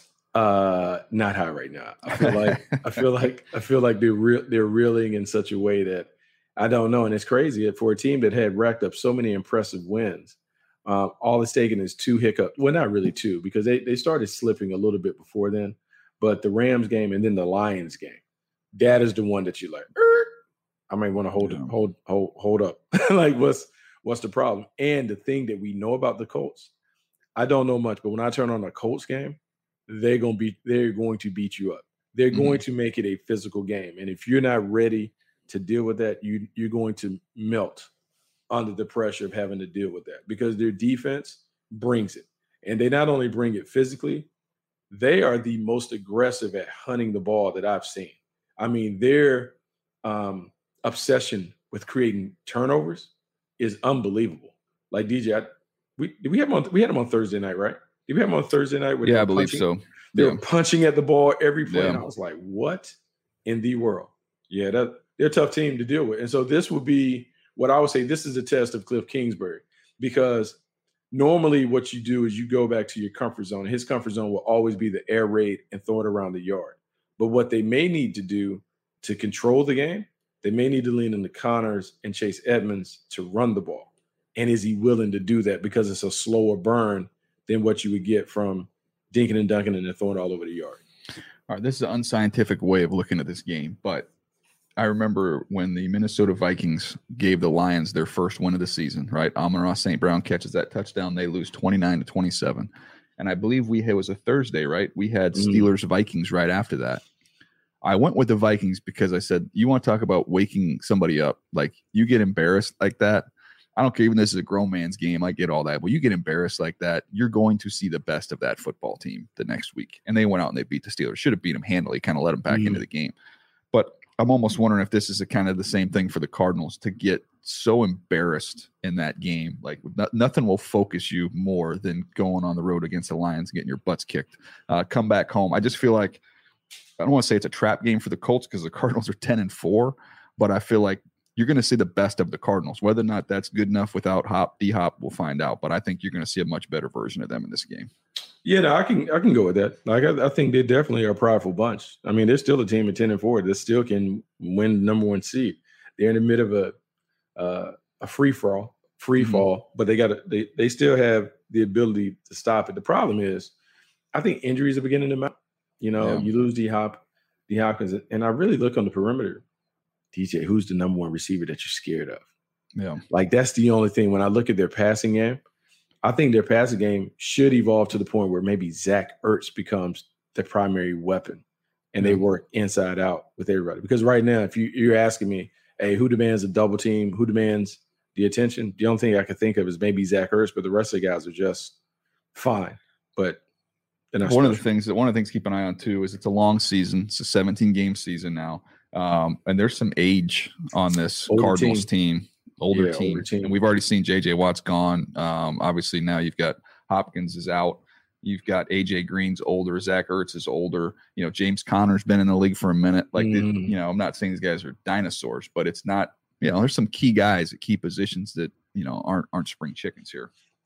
Uh, not high right now. I feel like I feel like I feel like they're re- they're reeling in such a way that I don't know, and it's crazy for a team that had racked up so many impressive wins. Um, all it's taken is two hiccups. Well, not really two, because they they started slipping a little bit before then. But the Rams game and then the Lions game, that is the one that you like. I might want to hold yeah. it, hold hold hold up. Like what's what's the problem? And the thing that we know about the Colts, I don't know much, but when I turn on a Colts game, they're gonna be they're going to beat you up. They're mm-hmm. going to make it a physical game, and if you're not ready to deal with that, you you're going to melt under the pressure of having to deal with that, because their defense brings it, and they not only bring it physically, they are the most aggressive at hunting the ball that I've seen. I mean, their um, obsession with creating turnovers is unbelievable. Like D J, I, we did we have them on, we had them on Thursday night, right? Did we have them on Thursday night? With yeah, I believe punching? so. They yeah. were punching at the ball every play, yeah. and I was like, "What in the world?" Yeah, that they're a tough team to deal with, and so this would be what I would say. This is a test of Cliff Kingsbury, because normally what you do is you go back to your comfort zone. His comfort zone will always be the air raid and throw it around the yard. But what they may need to do to control the game, they may need to lean into Connors and Chase Edmonds to run the ball. And is he willing to do that because it's a slower burn than what you would get from dinking and dunking and then throwing it all over the yard? All right, this is an unscientific way of looking at this game, but I remember when the Minnesota Vikings gave the Lions their first win of the season, right? Amon-Ra Saint Brown catches that touchdown. They lose twenty-nine to twenty-seven. And I believe we it was a Thursday, right? We had Steelers Vikings right after that. I went with the Vikings because I said, you want to talk about waking somebody up. Like, you get embarrassed like that. I don't care, even this is a grown man's game. I get all that. But you get embarrassed like that, you're going to see the best of that football team the next week. And they went out and they beat the Steelers. Should have beat them handily, kind of let them back mm. into the game. But I'm almost wondering if this is a kind of the same thing for the Cardinals, to get so embarrassed in that game. Like, no, nothing will focus you more than going on the road against the Lions and getting your butts kicked. Uh, come back home. I just feel like, I don't want to say it's a trap game for the Colts because the Cardinals are ten and four, but I feel like you're going to see the best of the Cardinals. Whether or not that's good enough without Hop, D-Hop, we'll find out. But I think you're going to see a much better version of them in this game. Yeah, no, I can I can go with that. Like, I, I think they definitely are a prideful bunch. I mean, they're still a team at ten and four that still can win number one seed. They're in the middle of a uh, a free fall, free mm-hmm. fall, but they got they they still have the ability to stop it. The problem is, I think injuries are beginning to mount. You know, yeah. you lose D-Hop, D Hopkins, and I really look on the perimeter. D J, who's the number one receiver that you're scared of? Yeah, like that's the only thing. When I look at their passing game, I think their passing game should evolve to the point where maybe Zach Ertz becomes the primary weapon, and yeah. they work inside out with everybody. Because right now, if you, you're asking me, hey, who demands a double team? Who demands the attention? The only thing I could think of is maybe Zach Ertz, but the rest of the guys are just fine. But one special. of the things that one of the things to keep an eye on too is it's a long season. It's a seventeen game season now. Um, and there's some age on this older Cardinals team, team older, yeah, team. older team. And we've already seen J J Watt's gone. Um, obviously now you've got Hopkins is out. You've got A J Green's older. Zach Ertz is older. You know, James Conner's been in the league for a minute. Like, mm. the, you know, I'm not saying these guys are dinosaurs, but it's not, you know, there's some key guys at key positions that, you know, aren't, aren't spring chickens here.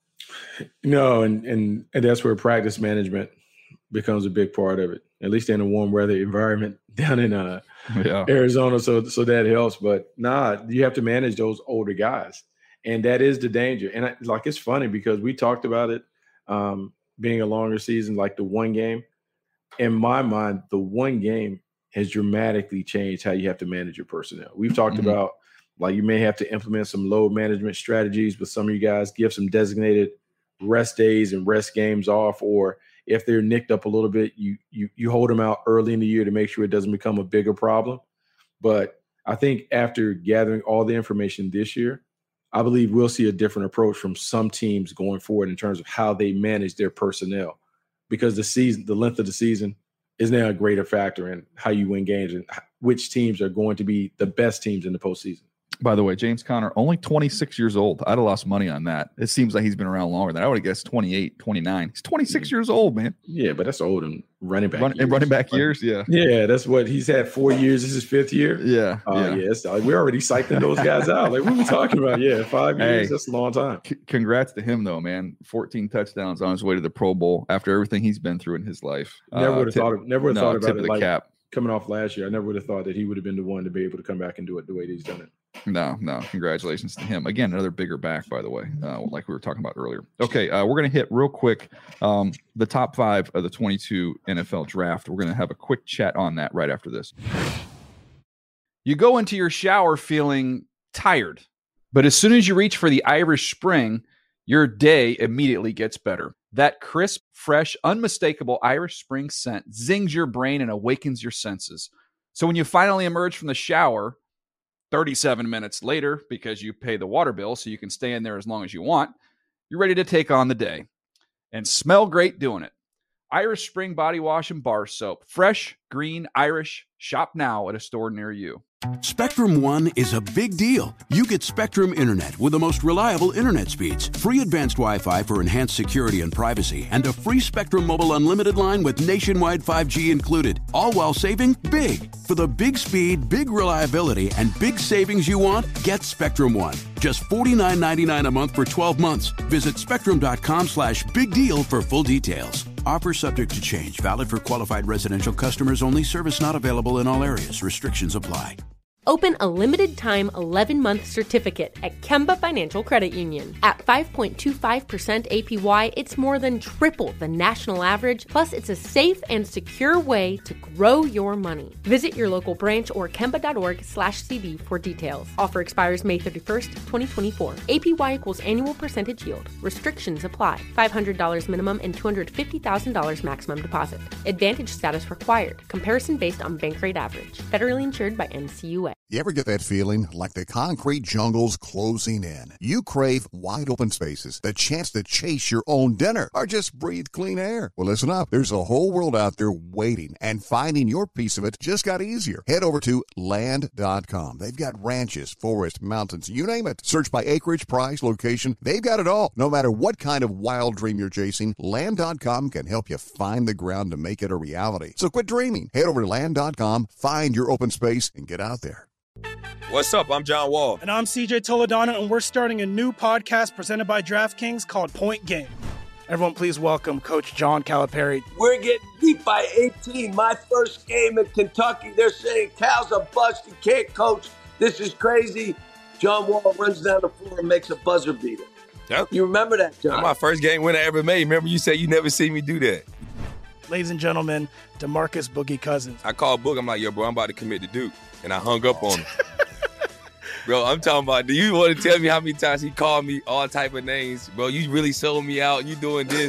No. And, and, and that's where practice management becomes a big part of it, at least in a warm weather environment down in uh, yeah. Arizona. So, so that helps. But nah, you have to manage those older guys, and that is the danger. And I, like, it's funny because we talked about it um, being a longer season, like the one game. In my mind, the one game has dramatically changed how you have to manage your personnel. We've talked mm-hmm. about, like, you may have to implement some load management strategies with some of you guys, give some designated rest days and rest games off, or if they're nicked up a little bit, you you you hold them out early in the year to make sure it doesn't become a bigger problem. But I think after gathering all the information this year, I believe we'll see a different approach from some teams going forward in terms of how they manage their personnel, because the season, the length of the season is now a greater factor in how you win games and which teams are going to be the best teams in the postseason. By the way, James Conner, only twenty-six years old. I'd have lost money on that. It seems like he's been around longer than I would have guessed. twenty-eight, twenty-nine. He's twenty-six years old, man. Yeah, but that's old in running back Run, years. In running back years, yeah. Yeah, that's what he's had four years. This is his fifth year. Yeah. Oh, uh, yeah. yeah. It's, like, we're already cycling those guys out. Like, what are we talking about? Yeah, five years. Hey, that's a long time. C- congrats to him, though, man. fourteen touchdowns on his way to the Pro Bowl after everything he's been through in his life. Never would have uh, thought, of, never would have no, thought about it. The Like, cap. coming off last year, I never would have thought that he would have been the one to be able to come back and do it the way that he's done it. No, no. Congratulations to him. Again, another bigger back, by the way, uh, like we were talking about earlier. Okay, uh, we're going to hit real quick um, the top five of the twenty-two N F L draft. We're going to have a quick chat on that right after this. You go into your shower feeling tired, but as soon as you reach for the Irish Spring, your day immediately gets better. That crisp, fresh, unmistakable Irish Spring scent zings your brain and awakens your senses. So when you finally emerge from the shower, thirty-seven minutes later, because you pay the water bill so you can stay in there as long as you want, you're ready to take on the day and smell great doing it. Irish Spring Body Wash and Bar Soap. Fresh, green, Irish. Shop now at a store near you. Spectrum One is a big deal. You get Spectrum Internet with the most reliable internet speeds, free advanced Wi-Fi for enhanced security and privacy, and a free Spectrum Mobile Unlimited line with nationwide five G included, all while saving big. For the big speed, big reliability, and big savings you want, get Spectrum One. Just forty-nine ninety-nine a month for twelve months. Visit spectrum.com slash big deal for full details. Offer subject to change. Valid for qualified residential customers only. Service not available in all areas. Restrictions apply. Open a limited-time eleven-month certificate at Kemba Financial Credit Union. At five point two five percent A P Y, it's more than triple the national average, plus it's a safe and secure way to grow your money. Visit your local branch or kemba.org slash CD for details. Offer expires May thirty-first, twenty twenty-four. A P Y equals annual percentage yield. Restrictions apply. five hundred dollars minimum and two hundred fifty thousand dollars maximum deposit. Advantage status required. Comparison based on bank rate average. Federally insured by N C U A. You ever get that feeling like the concrete jungle's closing in? You crave wide open spaces, the chance to chase your own dinner, or just breathe clean air. Well, listen up. There's a whole world out there waiting, and finding your piece of it just got easier. Head over to land dot com. They've got ranches, forests, mountains, you name it. Search by acreage, price, location. They've got it all. No matter what kind of wild dream you're chasing, land dot com can help you find the ground to make it a reality. So quit dreaming. Head over to land dot com, find your open space, and get out there. What's up? I'm John Wall. And I'm C J Toledano, and we're starting a new podcast presented by DraftKings called Point Game. Everyone, please welcome Coach John Calipari. We're getting beat by eighteen. My first game in Kentucky, they're saying Cal's a bust. He can't coach. This is crazy. John Wall runs down the floor and makes a buzzer beater. Yep. You remember that, John? That's my first game winner I ever made. Remember you said you never see me do that. Ladies and gentlemen, DeMarcus Boogie Cousins. I called Boog. I'm like, yo, bro, I'm about to commit to Duke. And I hung up on him. Bro, I'm talking about, do you want to tell me how many times he called me all type of names? Bro, you really sold me out. You doing this.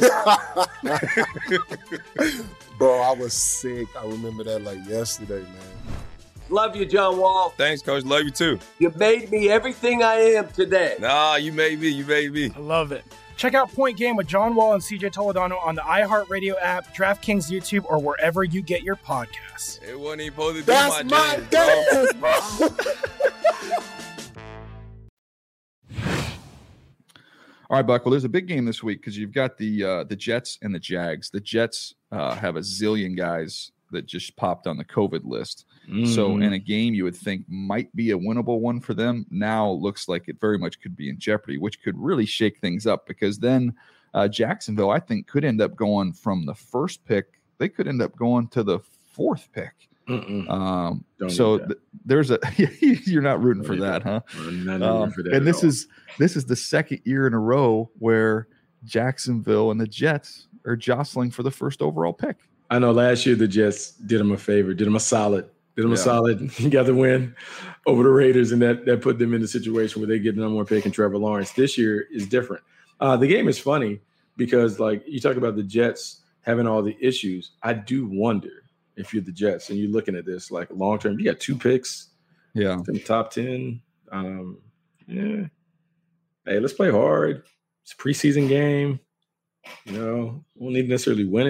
Bro, I was sick. I remember that like yesterday, man. Love you, John Wall. Thanks, Coach. Love you, too. You made me everything I am today. Nah, you made me. You made me. I love it. Check out Point Game with John Wall and C J Toledano on the iHeartRadio app, DraftKings YouTube, or wherever you get your podcasts. It wasn't even supposed to be That's my, my game, bro. All right, Buck. Well, there's a big game this week because you've got the uh, the Jets and the Jags. The Jets uh, have a zillion guys that just popped on the COVID list. Mm. So in a game you would think might be a winnable one for them, now looks like it very much could be in jeopardy, which could really shake things up because then uh, Jacksonville, I think, could end up going from the first pick. They could end up going to the fourth pick. Um, so th- there's a you're not rooting for that, huh? Not um, for that and this all. is this is the second year in a row where Jacksonville and the Jets are jostling for the first overall pick. I know last year the Jets did them a favor, did them a solid, did them Yeah. a solid. You got the win over the Raiders, and that that put them in the situation where they get the number one pick and Trevor Lawrence. This year is different. Uh, the game is funny because, like, you talk about the Jets having all the issues. I do wonder if you're the Jets and you're looking at this like long term. You got two picks, yeah, in the top ten. Um, yeah, hey, let's play hard. It's a preseason game. You know, won't need to necessarily win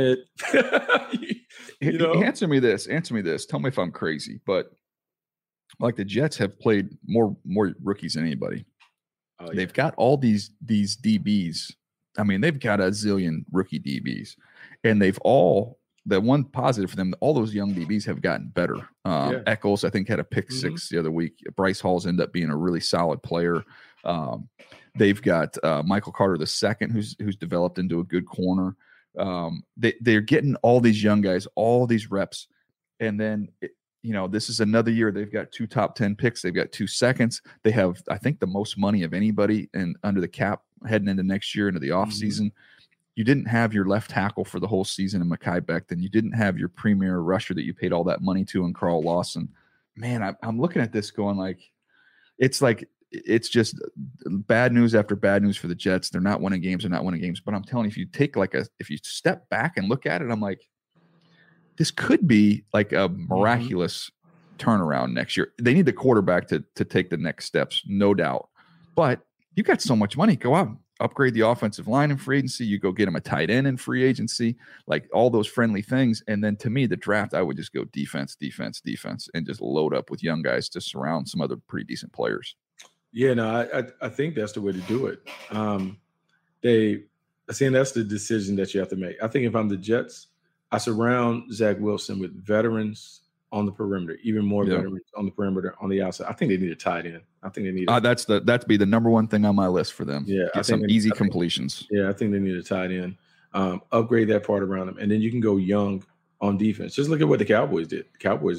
it. you know? Answer me this. Answer me this. Tell me if I'm crazy, but like the Jets have played more more rookies than anybody. Oh, yeah. They've got all these these D Bs. I mean, they've got a zillion rookie D Bs, and they've all the one positive for them. All those young D Bs have gotten better. Um, Yeah. Eccles, I think, had a pick Mhm. six the other week. Bryce Hall's ended up being a really solid player. Um, they've got uh, Michael Carter the second, who's who's developed into a good corner. Um, they they're getting all these young guys, all these reps, and then it, you know this is another year they've got two top ten picks. They've got two seconds. They have, I think, the most money of anybody and under the cap heading into next year into the offseason. Mm-hmm. You didn't have your left tackle for the whole season in Mekhi Becton. You didn't have your premier rusher that you paid all that money to in Carl Lawson. Man, I, I'm looking at this going like, it's like, it's just bad news after bad news for the Jets. They're not winning games. They're not winning games. But I'm telling you, if you take like a, if you step back and look at it, I'm like, this could be like a miraculous mm-hmm. turnaround next year. They need the quarterback to to take the next steps, no doubt. But you got so much money. Go out, upgrade the offensive line in free agency. You go get him a tight end in free agency, like all those friendly things. And then to me, the draft, I would just go defense, defense, defense, and just load up with young guys to surround some other pretty decent players. Yeah, no, I, I I think that's the way to do it. Um, they, I think that's the decision that you have to make. I think if I'm the Jets, I surround Zach Wilson with veterans on the perimeter, even more Yeah. veterans on the perimeter on the outside. I think they need a tight end. I think they need. A, Uh, that's the that'd be the number one thing on my list for them. Yeah, I get think some they- easy I think- completions. yeah, I think they need a tight end. Um, upgrade that part around them, and then you can go young on defense. Just look at what the Cowboys did. The Cowboys Yeah. went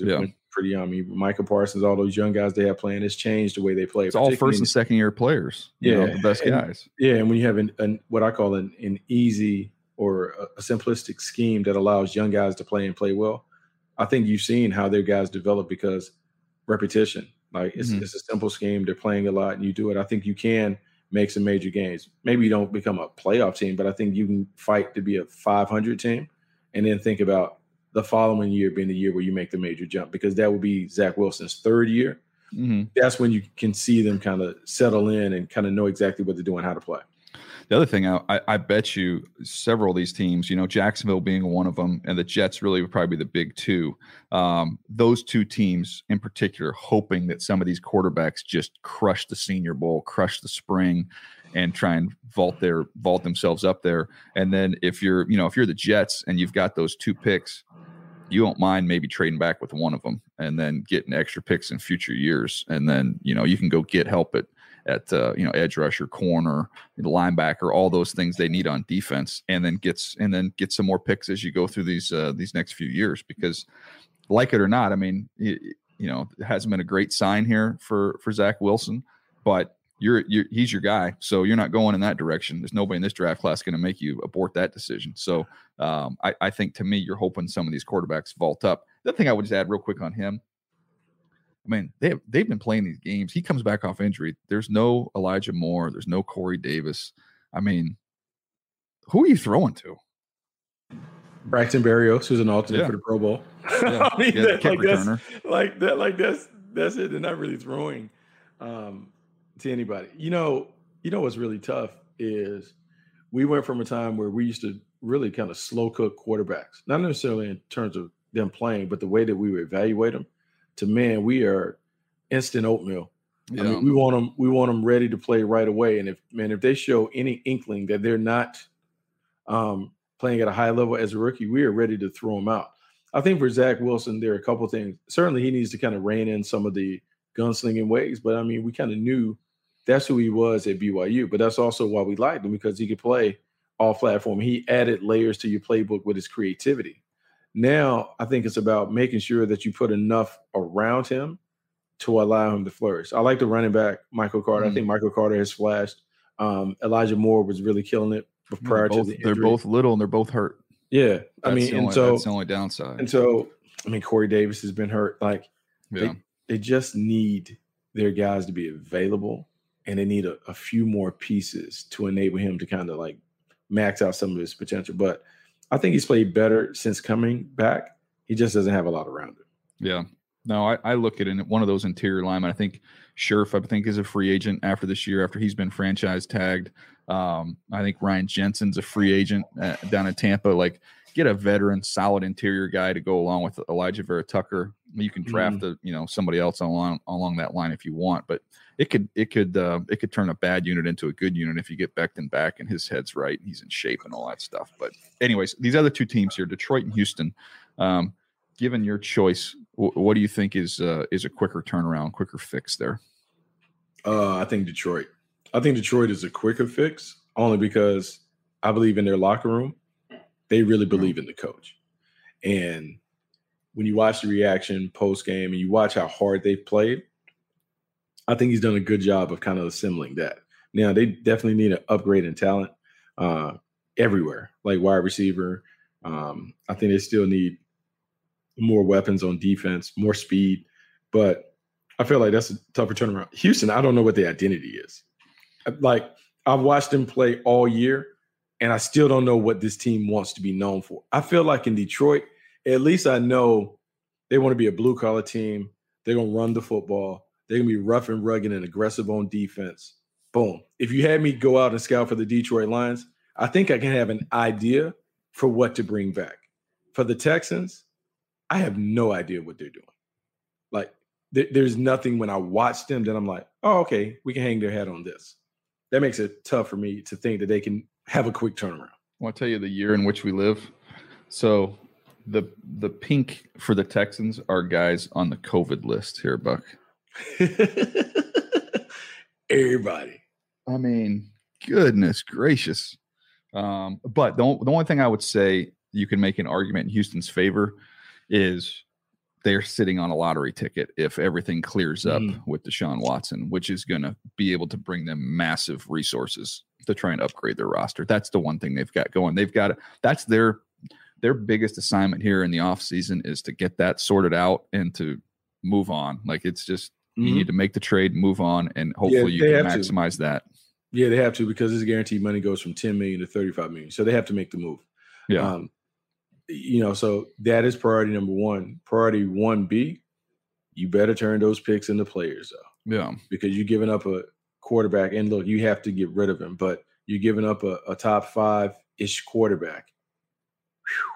pretty young. I mean, Micah Parsons, all those young guys they have playing, it's changed the way they play. It's all first and second year players. You Yeah, know, the best and, guys. Yeah, and when you have an, an what I call an, an easy or a, a simplistic scheme that allows young guys to play and play well, I think you've seen how their guys develop because repetition. Like it's, Mhm. it's a simple scheme. They're playing a lot, and you do it. I think you can make some major gains. Maybe you don't become a playoff team, but I think you can fight to be a five hundred team, and then think about the following year being the year where you make the major jump, because that would be Zach Wilson's third year. Mm-hmm. That's when you can see them kind of settle in and kind of know exactly what they're doing, how to play. The other thing, I, I bet you several of these teams, you know, Jacksonville being one of them, and the Jets really would probably be the big two. Um, those two teams in particular, hoping that some of these quarterbacks just crush the Senior Bowl, crush the spring, and try and vault their vault themselves up there. And then if you're, you know, if you're the Jets and you've got those two picks, you won't mind maybe trading back with one of them and then getting extra picks in future years. And then, you know, you can go get help at, at uh, you know, edge rusher, corner, linebacker, all those things they need on defense, and then gets and then get some more picks as you go through these uh, these next few years. Because, like it or not, I mean, it, you know, it hasn't been a great sign here for for Zach Wilson, but you're you're he's your guy, so you're not going in that direction. There's nobody in this draft class going to make you abort that decision. So um, I, I think to me, you're hoping some of these quarterbacks vault up. The other thing I would just add real quick on him. I mean, they have, they've been playing these games. He comes back off injury. There's no Elijah Moore. There's no Corey Davis. I mean, who are you throwing to? Braxton Berrios, who's an alternate Yeah. for the Pro Bowl. Yeah. I mean, Yeah, that, kick like, that's, returner. like that, like that's that's it. They're not really throwing um, to anybody. You know, you know what's really tough is we went from a time where we used to really kind of slow cook quarterbacks, not necessarily in terms of them playing, but the way that we would evaluate them. To man, we are instant oatmeal. Yeah. I mean, we want them. We want them ready to play right away. And if man, if they show any inkling that they're not um, playing at a high level as a rookie, we are ready to throw them out. I think for Zach Wilson, there are a couple of things. Certainly, he needs to kind of rein in some of the gunslinging ways. But I mean, we kind of knew that's who he was at B Y U. But that's also why we liked him, because he could play all platform. He added layers to your playbook with his creativity. Now, I think it's about making sure that you put enough around him to allow him to flourish. I like the running back, Michael Carter. Mm-hmm. I think Michael Carter has flashed. Um, Elijah Moore was really killing it prior They're both, to the they're injury. both little and they're both hurt. Yeah, I That's mean, the and only, so that's the only downside. and so, I mean, Corey Davis has been hurt. Like, Yeah. they, they just need their guys to be available, and they need a, a few more pieces to enable him to kind of like max out some of his potential. But I think he's played better since coming back. He just doesn't have a lot around him. Yeah. No, I, I look at it in one of those interior linemen. I think Scherf, I think, is a free agent after this year, after he's been franchise tagged. Um, I think Ryan Jensen's a free agent uh, down in Tampa. Like, get a veteran, solid interior guy to go along with Elijah Vera Tucker. You can draft Mhm. a, you know, somebody else along along that line if you want, but it could it could uh, it could turn a bad unit into a good unit if you get Becton back and his head's right and he's in shape and all that stuff. But anyways, these other two teams here, Detroit and Houston. Um, given your choice, w- what do you think is uh, is a quicker turnaround, quicker fix there? Uh, I think Detroit. I think Detroit is a quicker fix only because I believe in their locker room. They really believe in the coach. And when you watch the reaction post game and you watch how hard they've played, I think he's done a good job of kind of assembling that. Now, they definitely need an upgrade in talent uh, everywhere, like wide receiver. Um, I think they still need more weapons on defense, more speed. But I feel like that's a tougher turnaround. Houston, I don't know what the identity is. Like, I've watched them play all year, and I still don't know what this team wants to be known for. I feel like in Detroit, at least I know they want to be a blue-collar team. They're going to run the football. They're going to be rough and rugged and aggressive on defense. Boom. If you had me go out and scout for the Detroit Lions, I think I can have an idea for what to bring back. For the Texans, I have no idea what they're doing. Like, th- there's nothing when I watch them that I'm like, oh, okay, we can hang their hat on this. That makes it tough for me to think that they can have a quick turnaround. I want to tell you the year in which we live. So the the pink for the Texans are guys on the COVID list here, Buck. Everybody. I mean, goodness gracious. Um, but the, the only thing I would say you can make an argument in Houston's favor is they're sitting on a lottery ticket if everything clears up Mhm. with Deshaun Watson, which is going to be able to bring them massive resources to try and upgrade their roster. That's the one thing they've got going. They've got that's their their biggest assignment here in the offseason is to get that sorted out and to move on. Like it's just you Mhm. need to make the trade, move on, and hopefully Yeah, you they can have to. maximize that. Yeah, they have to because this guaranteed money goes from ten million to thirty-five million. So they have to make the move. Yeah. Um, you know, so that is priority number one. Priority one B, you better turn those picks into players, though. Yeah. Because you're giving up a quarterback, and look, you have to get rid of him, but you're giving up a, a top five-ish quarterback. Whew.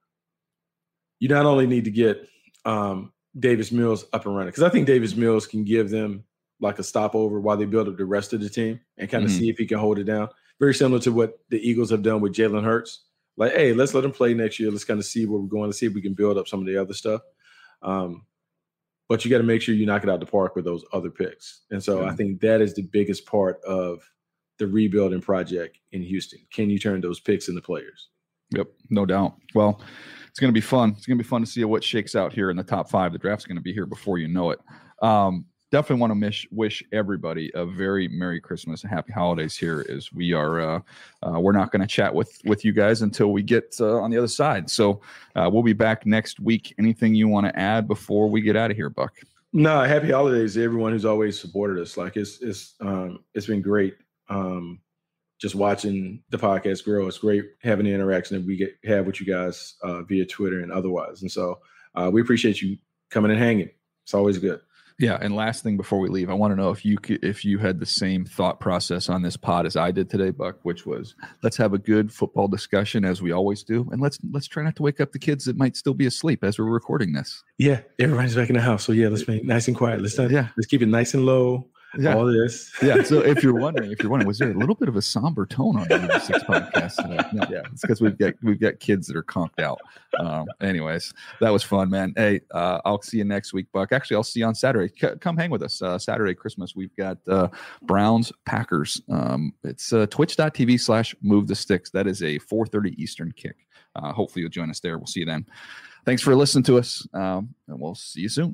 You not only need to get um, Davis Mills up and running, because I think Davis Mills can give them like a stopover while they build up the rest of the team and kind of Mhm. see if he can hold it down. Very similar to what the Eagles have done with Jalen Hurts. Like, hey, let's let him play next year. Let's kind of see where we're going. Let's see if we can build up some of the other stuff. Um, but you got to make sure you knock it out the park with those other picks. And so Yeah. I think that is the biggest part of the rebuilding project in Houston. Can you turn those picks into players? Yep, no doubt. Well, it's going to be fun. It's going to be fun to see what shakes out here in the top five. The draft's going to be here before you know it. Um, definitely want to mish, wish everybody a very Merry Christmas and Happy Holidays here as we are, uh, uh, we're not going to chat with, with you guys until we get uh, on the other side. So uh, we'll be back next week. Anything you want to add before we get out of here, Buck? No, happy holidays to everyone who's always supported us. Like it's it's um it's been great. Um just watching the podcast grow. It's great having the interaction that we get have with you guys uh, via Twitter and otherwise. And so uh, we appreciate you coming and hanging. It's always good. Yeah, and last thing before we leave, I want to know if you could, if you had the same thought process on this pod as I did today, Buck, which was let's have a good football discussion as we always do, and let's let's try not to wake up the kids that might still be asleep as we're recording this. Yeah, everybody's back in the house, so yeah, let's make it nice and quiet. Let's not, yeah, let's keep it nice and low. Yeah. All this. Yeah. So if you're wondering, if you're wondering, was there a little bit of a somber tone on the six podcast today? No, yeah, it's because we've got we've got kids that are conked out. Um, anyways, that was fun, man. Hey, uh, I'll see you next week, Buck. Actually, I'll see you on Saturday. C- come hang with us. Uh, Saturday, Christmas, we've got uh, Browns Packers. Um, it's uh, twitch.tv slash move the sticks. That is a four thirty Eastern kick. Uh, hopefully you'll join us there. We'll see you then. Thanks for listening to us, um, and we'll see you soon.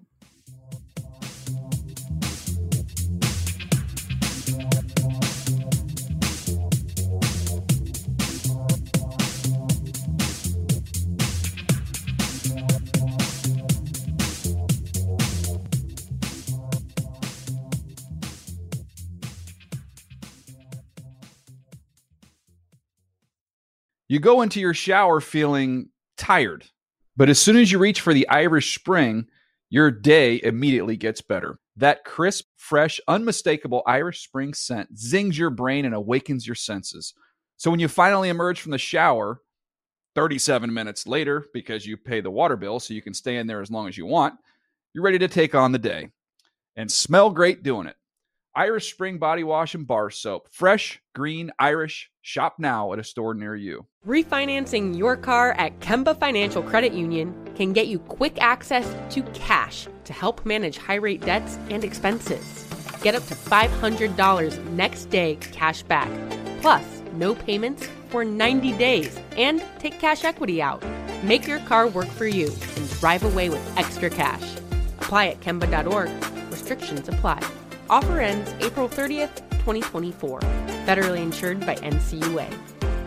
You go into your shower feeling tired, but as soon as you reach for the Irish Spring, your day immediately gets better. That crisp, fresh, unmistakable Irish Spring scent zings your brain and awakens your senses. So when you finally emerge from the shower, thirty-seven minutes later, because you pay the water bill so you can stay in there as long as you want, you're ready to take on the day and smell great doing it. Irish Spring Body Wash and Bar Soap. Fresh, green, Irish. Shop now at a store near you. Refinancing your car at Kemba Financial Credit Union can get you quick access to cash to help manage high-rate debts and expenses. Get up to five hundred dollars next day cash back, plus no payments for ninety days, and take cash equity out. Make your car work for you and drive away with extra cash. Apply at Kemba dot org. Restrictions apply. Offer ends April thirtieth, twenty twenty-four. Federally insured by N C U A.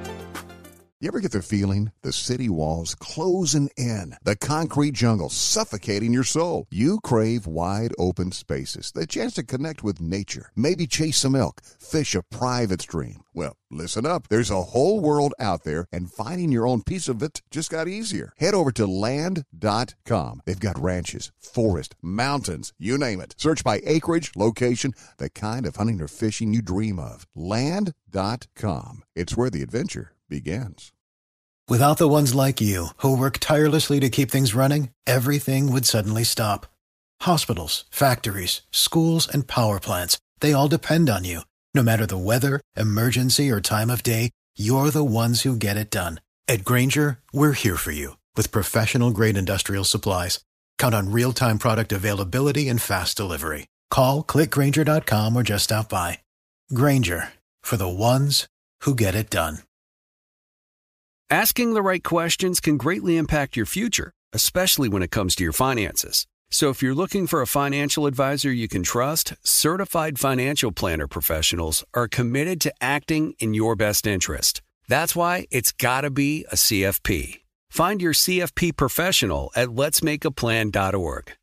You ever get the feeling the city walls closing in, the concrete jungle suffocating your soul? You crave wide open spaces, the chance to connect with nature, maybe chase some elk, fish a private stream. Well, listen up. There's a whole world out there, and finding your own piece of it just got easier. Head over to land dot com. They've got ranches, forest, mountains, you name it. Search by acreage, location, the kind of hunting or fishing you dream of. land dot com. It's where the adventure begins. Without the ones like you, who work tirelessly to keep things running, everything would suddenly stop. Hospitals, factories, schools, and power plants, they all depend on you. No matter the weather, emergency, or time of day, you're the ones who get it done. At Grainger, we're here for you with professional-grade industrial supplies. Count on real-time product availability and fast delivery. Call, click Grainger dot com, or just stop by. Grainger, for the ones who get it done. Asking the right questions can greatly impact your future. especially when it comes to your finances. So if you're looking for a financial advisor you can trust, certified financial planner professionals are committed to acting in your best interest. That's why it's got to be a C F P. Find your C F P professional at lets make a plan dot org.